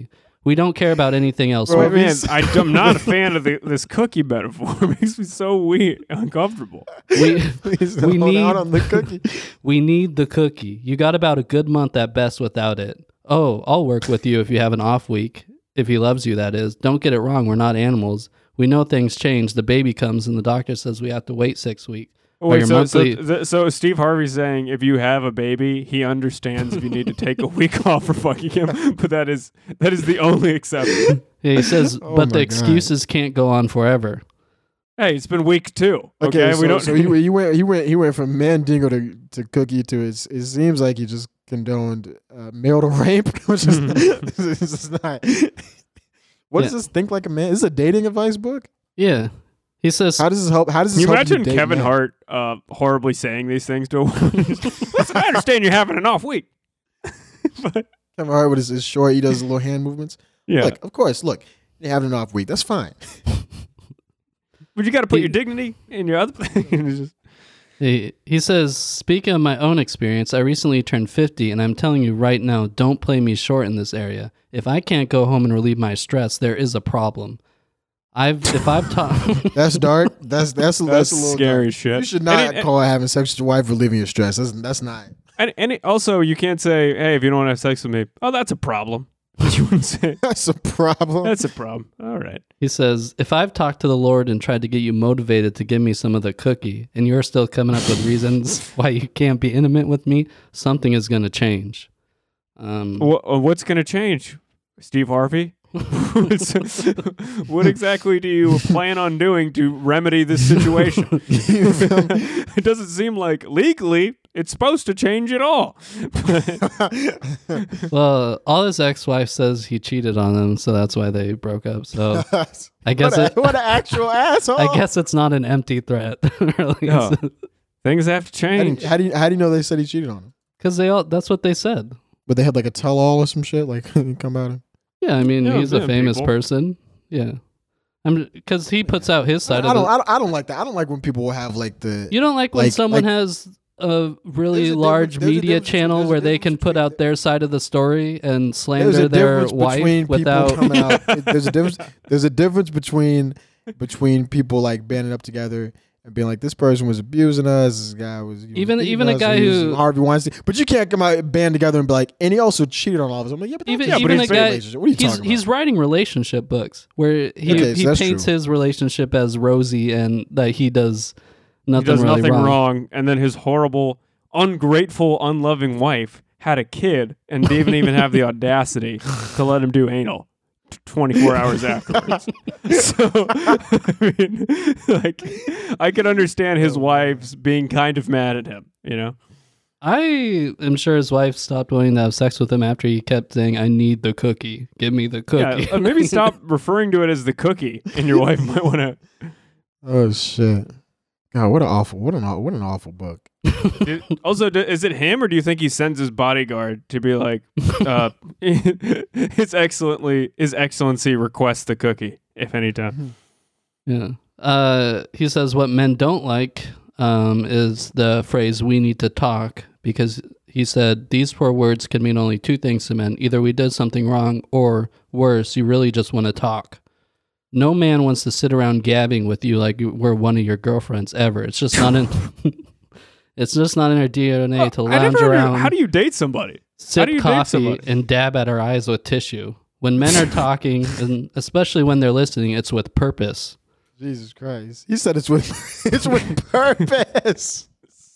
We don't care about anything else. Bro, We- Man, I'm not a fan of this cookie metaphor. It makes me so weird, uncomfortable. we, Please We hold out need- on the cookie. we need the cookie. You got about a good month at best without it. Oh, I'll work with you if you have an off week. If he loves you, that is. Don't get it wrong. We're not animals. We know things change. The baby comes and the doctor says we have to wait 6 weeks. Oh, Or wait, your so, monthly- so Steve Harvey's saying if you have a baby, he understands if you need to take a week off for fucking him, but that is the only exception. Yeah, he says, Oh but the my God. excuses can't go on forever. Hey, it's been week 2. Okay, Okay, so, we don't. so he went from Mandingo to cookie to it seems like he just condoned male to rape, which is this is not. What does Yeah. this think like a man? Is this a dating advice book? Yeah. He says, How does this help? How does Can this you help imagine date Kevin men? Hart horribly saying these things to a woman? Listen, I understand you're having an off week. But, Kevin Hart with his short, he does little hand movements. yeah, Look, of course, look, you're having an off week. That's fine. but you got to put He- your dignity in your other thing. It's just- he says, speaking of my own experience, I recently turned 50, and I'm telling you right now, don't play me short in this area. If I can't go home and relieve my stress, there is a problem. If I've taught, That's dark. That's a little scary dark. shit. You should not And call having sex with your wife relieving your stress. That's not. also, you can't say, "Hey, if you don't want to have sex with me, oh, that's a problem." You wouldn't say That's a problem. that's a problem. All right. he says, if I've talked to the Lord and tried to get you motivated to give me some of the cookie, and you're still coming up with reasons why you can't be intimate with me, something is going to change. What's going to change, Steve Harvey? What exactly do you plan on doing to remedy this situation? You feel me? It doesn't seem like legally it's supposed to change at all. Well, all his ex-wife says he cheated on them, so that's why they broke up. So I guess what an actual asshole. I guess it's not an empty threat, really. No. Things have to change. How do you know they said he cheated on him? Because that's what they said. But they had like a tell all or some shit like come out. Yeah, I mean, Yeah, he's a yeah, famous people. person. Yeah, because he puts out his side I of don't, it. I don't like that. I don't like when people will have like the. You don't like when like- someone like- has a really There's a large difference- there's a media difference- channel there's a where they difference can put between out their side of the story and There's slander a their difference wife between without. people coming out. There's a difference. There's a difference between people like banding up together and being like, this person was abusing us. This guy was Even beating a us, guy he was who- Harvey Weinstein. But you can't come out and band together and be like, and he also cheated on all of us. I'm like, yeah, but Even, that's even a a guy, relationship. What are you he's talking he's about? writing relationship books where he, Okay, so he that's paints true. his relationship as rosy and that he does nothing He does really nothing wrong. wrong, and then his horrible, ungrateful, unloving wife had a kid and didn't even have the audacity to let him do anal 24 hours afterwards. So, I mean, like, I could understand his wife's being kind of mad at him, you know? I am sure his wife stopped wanting to have sex with him after he kept saying, "I need the cookie. Give me the cookie." Yeah, maybe stop referring to it as the cookie, and your wife might want to. Oh shit! God, what an awful book. Also, is it him, or do you think he sends his bodyguard to be like, His Excellency requests the cookie, if any time? Yeah. He says what men don't like is the phrase "we need to talk," because he said these four words can mean only two things to men: either we did something wrong, or worse, you really just want to talk. No man wants to sit around gabbing with you like we're one of your girlfriends ever. It's just not in. It's just not in our DNA to lounge around. How do you date somebody? How Sip do you date coffee somebody? and dab at our eyes with tissue. When men are talking, and especially when they're listening, it's with purpose. Jesus Christ! He said it's with purpose.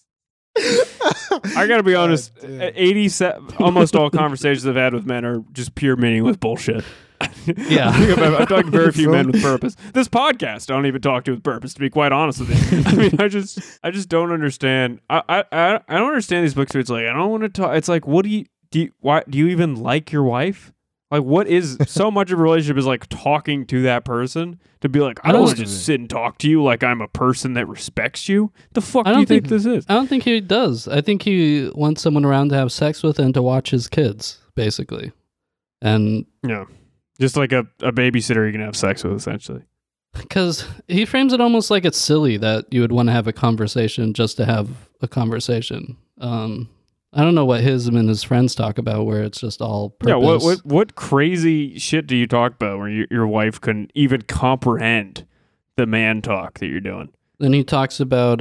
I gotta be honest. damn. Almost all conversations I've had with men are just pure meaningless bullshit. Yeah. I've talked to very few men with purpose. This podcast, I don't even talk to with purpose. To be quite honest with you, I mean, I just don't understand. I don't understand these books where it's like I don't want to talk. It's like, what do you even like your wife? Like, what is so much of a relationship is like talking to that person to be like, I don't want to Most of just it. sit and talk to you like I'm a person that respects you. The fuck I do don't you think think- this is? I don't think he does. I think he wants someone around to have sex with and to watch his kids, basically. And Yeah. Just like a babysitter you can have sex with, essentially. because he frames it almost like it's silly that you would want to have a conversation just to have a conversation. I don't know what him and his friends talk about where it's just all purpose. Yeah, what crazy shit do you talk about where your wife couldn't even comprehend the man talk that you're doing? Then he talks about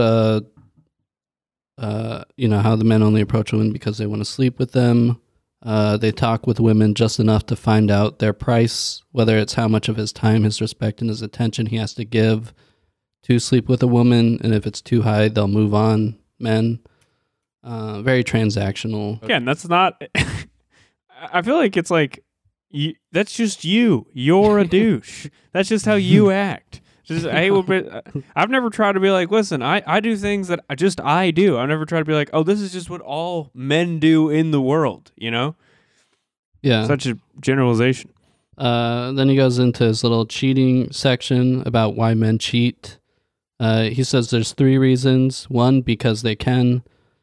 how the men only approach women because they want to sleep with them. They talk with women just enough to find out their price, whether it's how much of his time, his respect, and his attention he has to give to sleep with a woman, and if it's too high, they'll move on. Men, very transactional. Again, that's not. I feel like it's like that's just you. You're a douche. That's just how you act. I've never tried to be like, listen, I do things that I do. I've never tried to be like, oh, this is just what all men do in the world, you know? Yeah. Such a generalization. Then he goes into his little cheating section about why men cheat. He says there's 3 reasons. 1, because they can.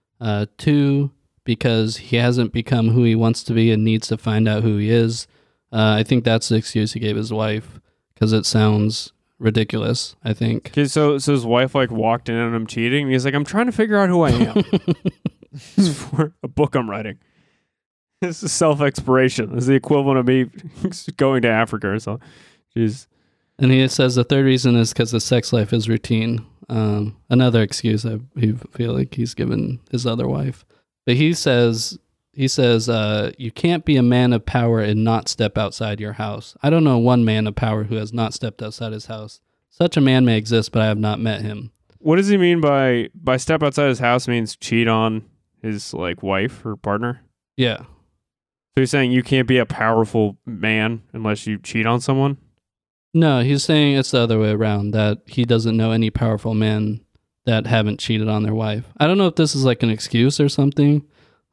2, because he hasn't become who he wants to be and needs to find out who he is. I think that's the excuse he gave his wife because it sounds ridiculous, I think. Okay, so his wife like walked in on him cheating and he's like, I'm trying to figure out who I am. It's for a book I'm writing. This is self-exploration. This is the equivalent of me going to Africa or something. Jeez. And he says the 3rd reason is because the sex life is routine. Another excuse I feel like he's given his other wife. But he says, you can't be a man of power and not step outside your house. I don't know one man of power who has not stepped outside his house. Such a man may exist, but I have not met him. What does he mean by step outside his house means cheat on his like wife or partner? Yeah. So you're saying you can't be a powerful man unless you cheat on someone? No, he's saying it's the other way around, that he doesn't know any powerful men that haven't cheated on their wife. I don't know if this is like an excuse or something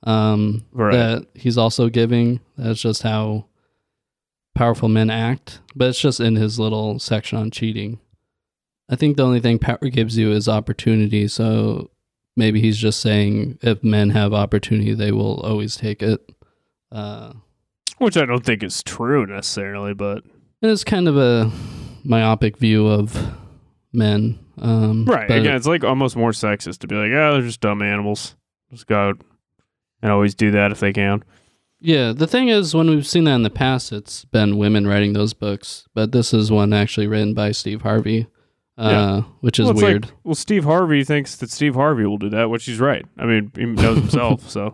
that he's also giving. That's just how powerful men act. But it's just in his little section on cheating. I think the only thing power gives you is opportunity. So maybe he's just saying if men have opportunity, they will always take it. Which I don't think is true necessarily, but... It's kind of a myopic view of men. Right. Again, it's like almost more sexist to be like, yeah, they're just dumb animals. Just go out and always do that if they can. Yeah, the thing is, when we've seen that in the past, it's been women writing those books. But this is one actually written by Steve Harvey, which is weird. Like, Steve Harvey thinks that Steve Harvey will do that, which he's right. I mean, he knows himself, so...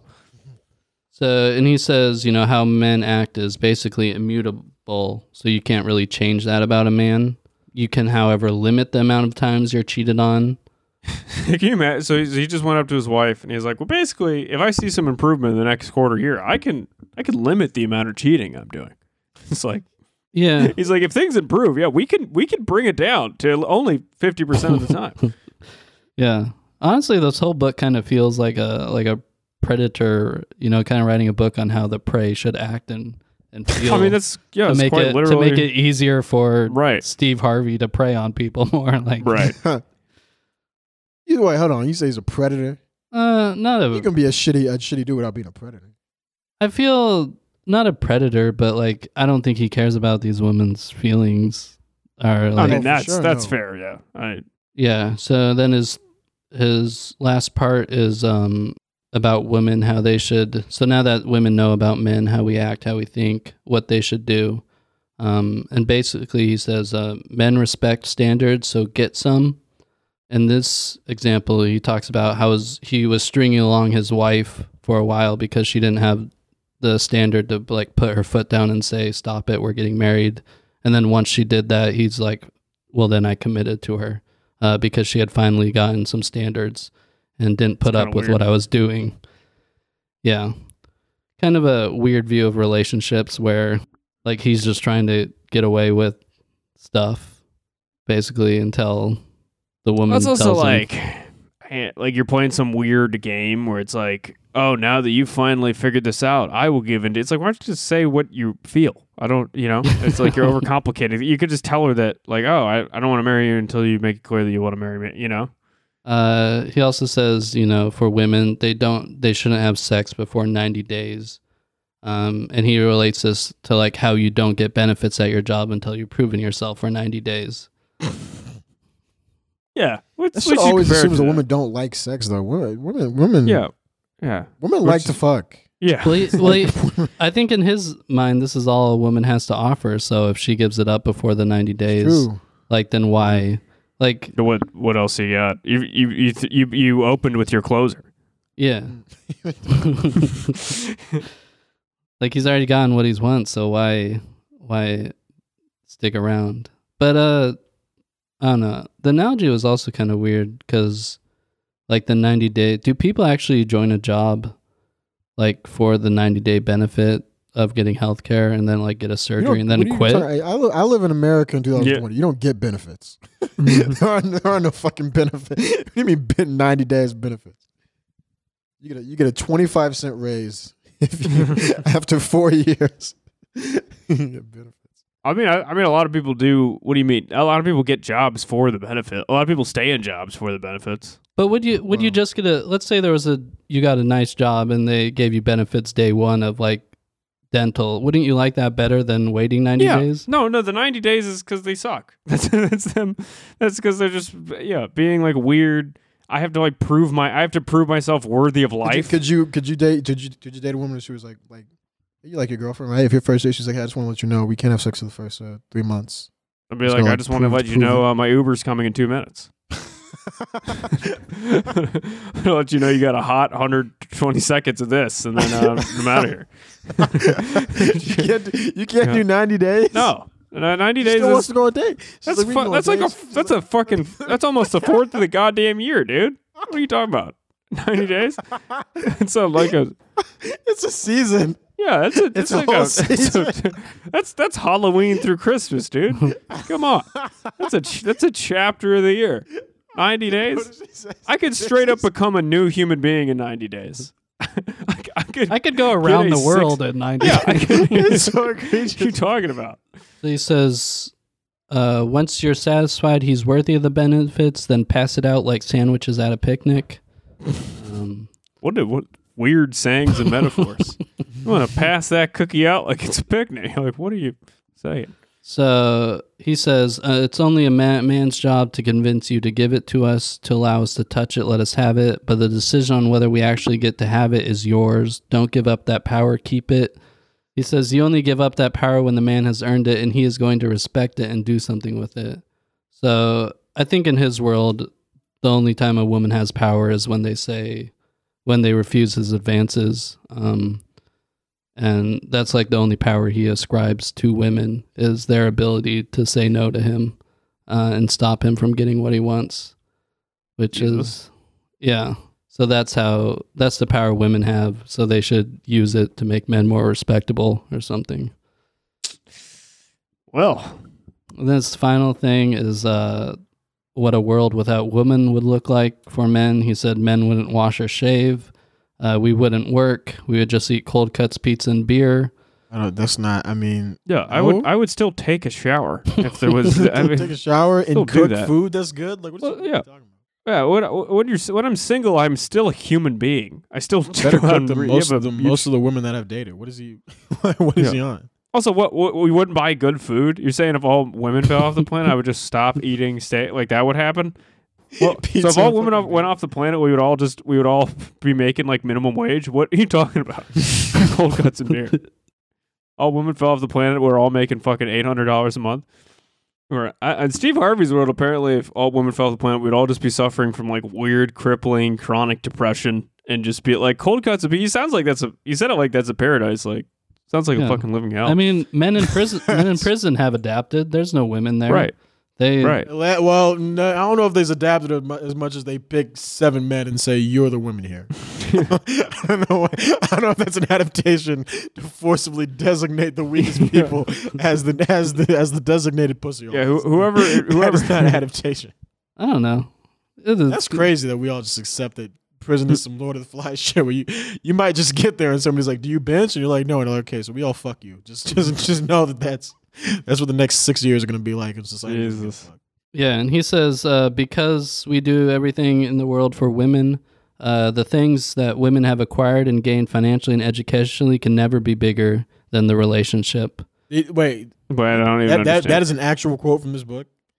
And he says, how men act is basically immutable, so you can't really change that about a man. You can, however, limit the amount of times you're cheated on. Can you imagine? So he just went up to his wife and he's like, well, basically, if I see some improvement in the next quarter year, I can limit the amount of cheating I'm doing. It's like, yeah. He's like, if things improve, yeah, we can bring it down to only 50% of the time. Yeah. Honestly, this whole book kind of feels like a predator, kind of writing a book on how the prey should act and feel. I mean, it's make quite literally to make it easier for right. Steve Harvey to prey on people more. Like right. Either way, hold on. You say he's a predator? Not a. You can be a shitty dude without being a predator. I feel not a predator, but like I don't think he cares about these women's feelings. Or like, I mean, that's fair. Yeah. Yeah. So then his last part is about women, how they should. So now that women know about men, how we act, how we think, what they should do. And basically he says, men respect standards, so get some. In this example, he talks about how he was stringing along his wife for a while because she didn't have the standard to like put her foot down and say, stop it, we're getting married. And then once she did that, he's like, well, then I committed to her because she had finally gotten some standards and didn't put up with what I was doing. Yeah. Kind of a weird view of relationships where like he's just trying to get away with stuff basically until the woman That's also tells like him. like you're playing some weird game where it's like, oh, now that you finally figured this out, I will give in. It's like, why don't you just say what you feel? I don't, it's like you're overcomplicating. You could just tell her that like, oh, I don't want to marry you until you make it clear that you want to marry me, He also says, for women, they shouldn't have sex before 90 days. And he relates this to like how you don't get benefits at your job until you've proven yourself for 90 days. Yeah. That shit always assumes a woman don't like sex though. Women. Yeah. Yeah. Women like to fuck. Yeah. I think in his mind, this is all a woman has to offer. So if she gives it up before the 90 days, True. like then why? Like What else you got? You opened with your closer. yeah, like he's already gotten what he's wants. So why stick around? But I don't know. The analogy was also kind of weird because like the 90-day. Do people actually join a job like for the 90-day benefit of getting healthcare and then like get a surgery and then quit? I live in America in 2020. You don't get benefits. there are no fucking benefits. What do you mean 90 days benefits? You get a 25-cent raise after 4 years. You get benefits. I mean, a lot of people do. What do you mean? A lot of people get jobs for the benefit. A lot of people stay in jobs for the benefits. But would you just get let's say you got a nice job and they gave you benefits day one of like dental. Wouldn't you like that better than waiting 90 days? No, the 90 days is because they suck. That's them. That's because they're just being like weird. I have to prove myself worthy of life. Could you date a woman and she was like you like your girlfriend, right? If your first date she's like, I just want to let you know we can't have sex for the first 3 months. I'd be like, I just want to let you know my Uber's coming in 2 minutes. I'll let you know you got a hot 120 seconds of this, and then I'm out of here. you can't do 90 days. No, 90 days. Still wants to go on a date. That's almost a fourth of the goddamn year, dude. What are you talking about? 90 days? It's It's a season. Yeah, it's a whole season. That's Halloween through Christmas, dude. Come on, that's a chapter of the year. 90 days. I could straight up become a new human being in 90 days. I could go around the world in 90 days. It's so egregious. What are you talking about? So he says, once you're satisfied he's worthy of the benefits, then pass it out like sandwiches at a picnic. What weird sayings and metaphors. You want to pass that cookie out like it's a picnic. Like, what are you saying? So he says, it's only a man's job to convince you to give it to us, to allow us to touch it, let us have it. But the decision on whether we actually get to have it is yours. Don't give up that power. Keep it. He says, you only give up that power when the man has earned it and he is going to respect it and do something with it. So I think in his world, the only time a woman has power is when they refuse his advances. And that's like the only power he ascribes to women is their ability to say no to him and stop him from getting what he wants, which is, yeah. So that's the power women have. So they should use it to make men more respectable or something. Well, this final thing is what a world without women would look like for men. He said men wouldn't wash or shave. We wouldn't work. We would just eat cold cuts, pizza, and beer. That's not. I mean, yeah, no? I would still take a shower if there was. Take a shower and cook food. That's good. Like, what are you talking about? Yeah, when I'm single, I'm still a human being. I still better cook than most of the women that I've dated. What is he? What is he on? Also, what we wouldn't buy good food? You're saying if all women fell off the planet, I would just stop eating steak? Like that would happen? Well, so if all women went off the planet, we would all be making like minimum wage. What are you talking about? Cold cuts and beer. All women fell off the planet. We're all making fucking $800 a month. Or in Steve Harvey's world, apparently, if all women fell off the planet, we'd all just be suffering from like weird, crippling, chronic depression, and just be like cold cuts and beer. You said it like that's a paradise. Like sounds like a fucking living hell. I mean, men in prison have adapted. There's no women there, right? Right. Well, no, I don't know if they've adapted as much as they pick 7 men and say you're the women here. I don't know if that's an adaptation to forcibly designate the weakest people as the designated pussy. Yeah, whoever that's not an adaptation. I don't know. That's crazy that we all just accept that prison is some Lord of the Flies shit where you might just get there and somebody's like, "Do you bench?" and you're like, "No." And they're like, "Okay, so we all fuck you." Just know that's what the next 6 years are going to be like in society. Jesus. Yeah, and he says, because we do everything in the world for women, the things that women have acquired and gained financially and educationally can never be bigger than the relationship. Wait, I don't even understand. That is an actual quote from this book?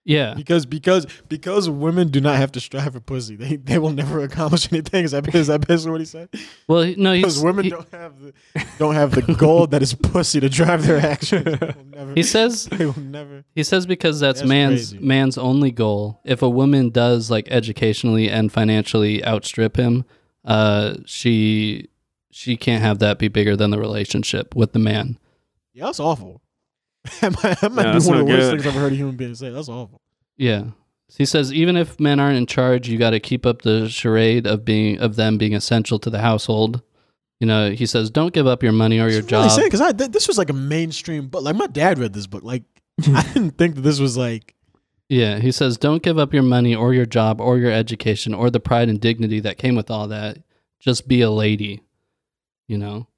Yeah. Because women do not have to strive for pussy. They will never accomplish anything. Is that basically what he said? Well, no, Because women don't have the goal that is pussy to drive their actions. He says They will never. He says because that's That's crazy. man's only goal. If a woman does like educationally and financially outstrip him, she can't have that be bigger than the relationship with the man. Yeah, that's awful. That might be that's one not of the worst good. things I've ever heard a human being say. That's awful. Yeah. He says even if men aren't in charge, you got to keep up the charade of them being essential to the household. You know, he says don't give up your money or your job. Because this was like a mainstream book. Like my dad read this book. Like I didn't think that this was like. Yeah, he says don't give up your money or your job or your education or the pride and dignity that came with all that. Just be a lady, you know?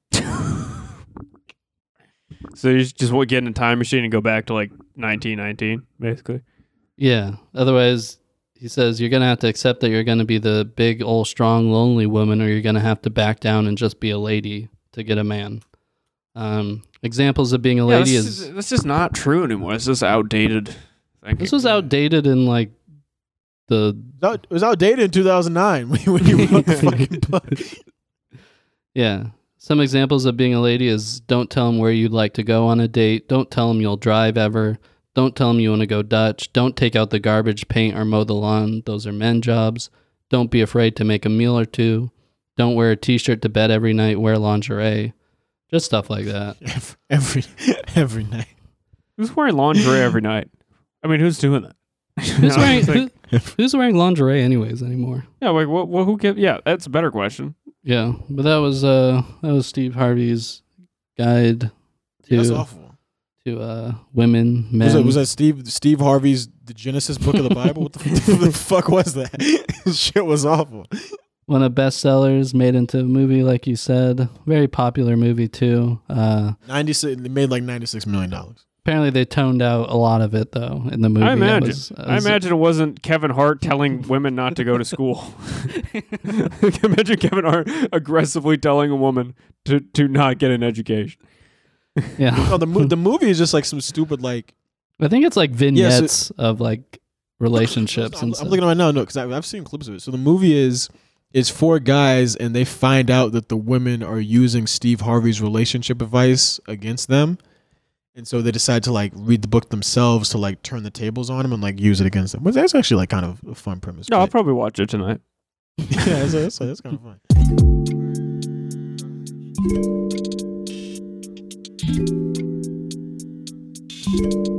So you just want to get in a time machine and go back to like 1919, basically. Yeah. Otherwise, he says you're going to have to accept that you're going to be the big, old, strong, lonely woman, or you're going to have to back down and just be a lady to get a man. Examples of being a lady that's just not true anymore. It's just outdated thinking. This was outdated in like It was outdated in 2009 when you wrote the fucking book. Yeah. Some examples of being a lady is don't tell them where you'd like to go on a date. Don't tell them you'll drive ever. Don't tell them you want to go Dutch. Don't take out the garbage, paint, or mow the lawn. Those are men jobs. Don't be afraid to make a meal or two. Don't wear a t-shirt to bed every night. Wear lingerie. Just stuff like that. Every night. Who's wearing lingerie every night? I mean, who's doing that? Who's wearing lingerie anyways anymore? Yeah, like who gives? Yeah, that's a better question. Yeah, but that was Steve Harvey's guide That's to awful. women, men. Was that Steve Harvey's The Genesis book of the Bible? What the fuck was that? Shit was awful. One of bestsellers made into a movie, like you said. Very popular movie too. 96. It made like $96 million. Apparently, they toned out a lot of it though in the movie. I imagine it wasn't Kevin Hart telling women not to go to school. Imagine Kevin Hart aggressively telling a woman to not get an education. Yeah, No, the movie is just like some stupid like. I think it's like vignettes of like relationships and I'm stuff. looking at it right now. No, because I've seen clips of it. So the movie is four guys, and they find out that the women are using Steve Harvey's relationship advice against them. And so they decide to like read the book themselves to like turn the tables on him and like use it against them. But that's actually like kind of a fun premise. No, I'll but- probably watch it tonight. yeah, that's kind of fun.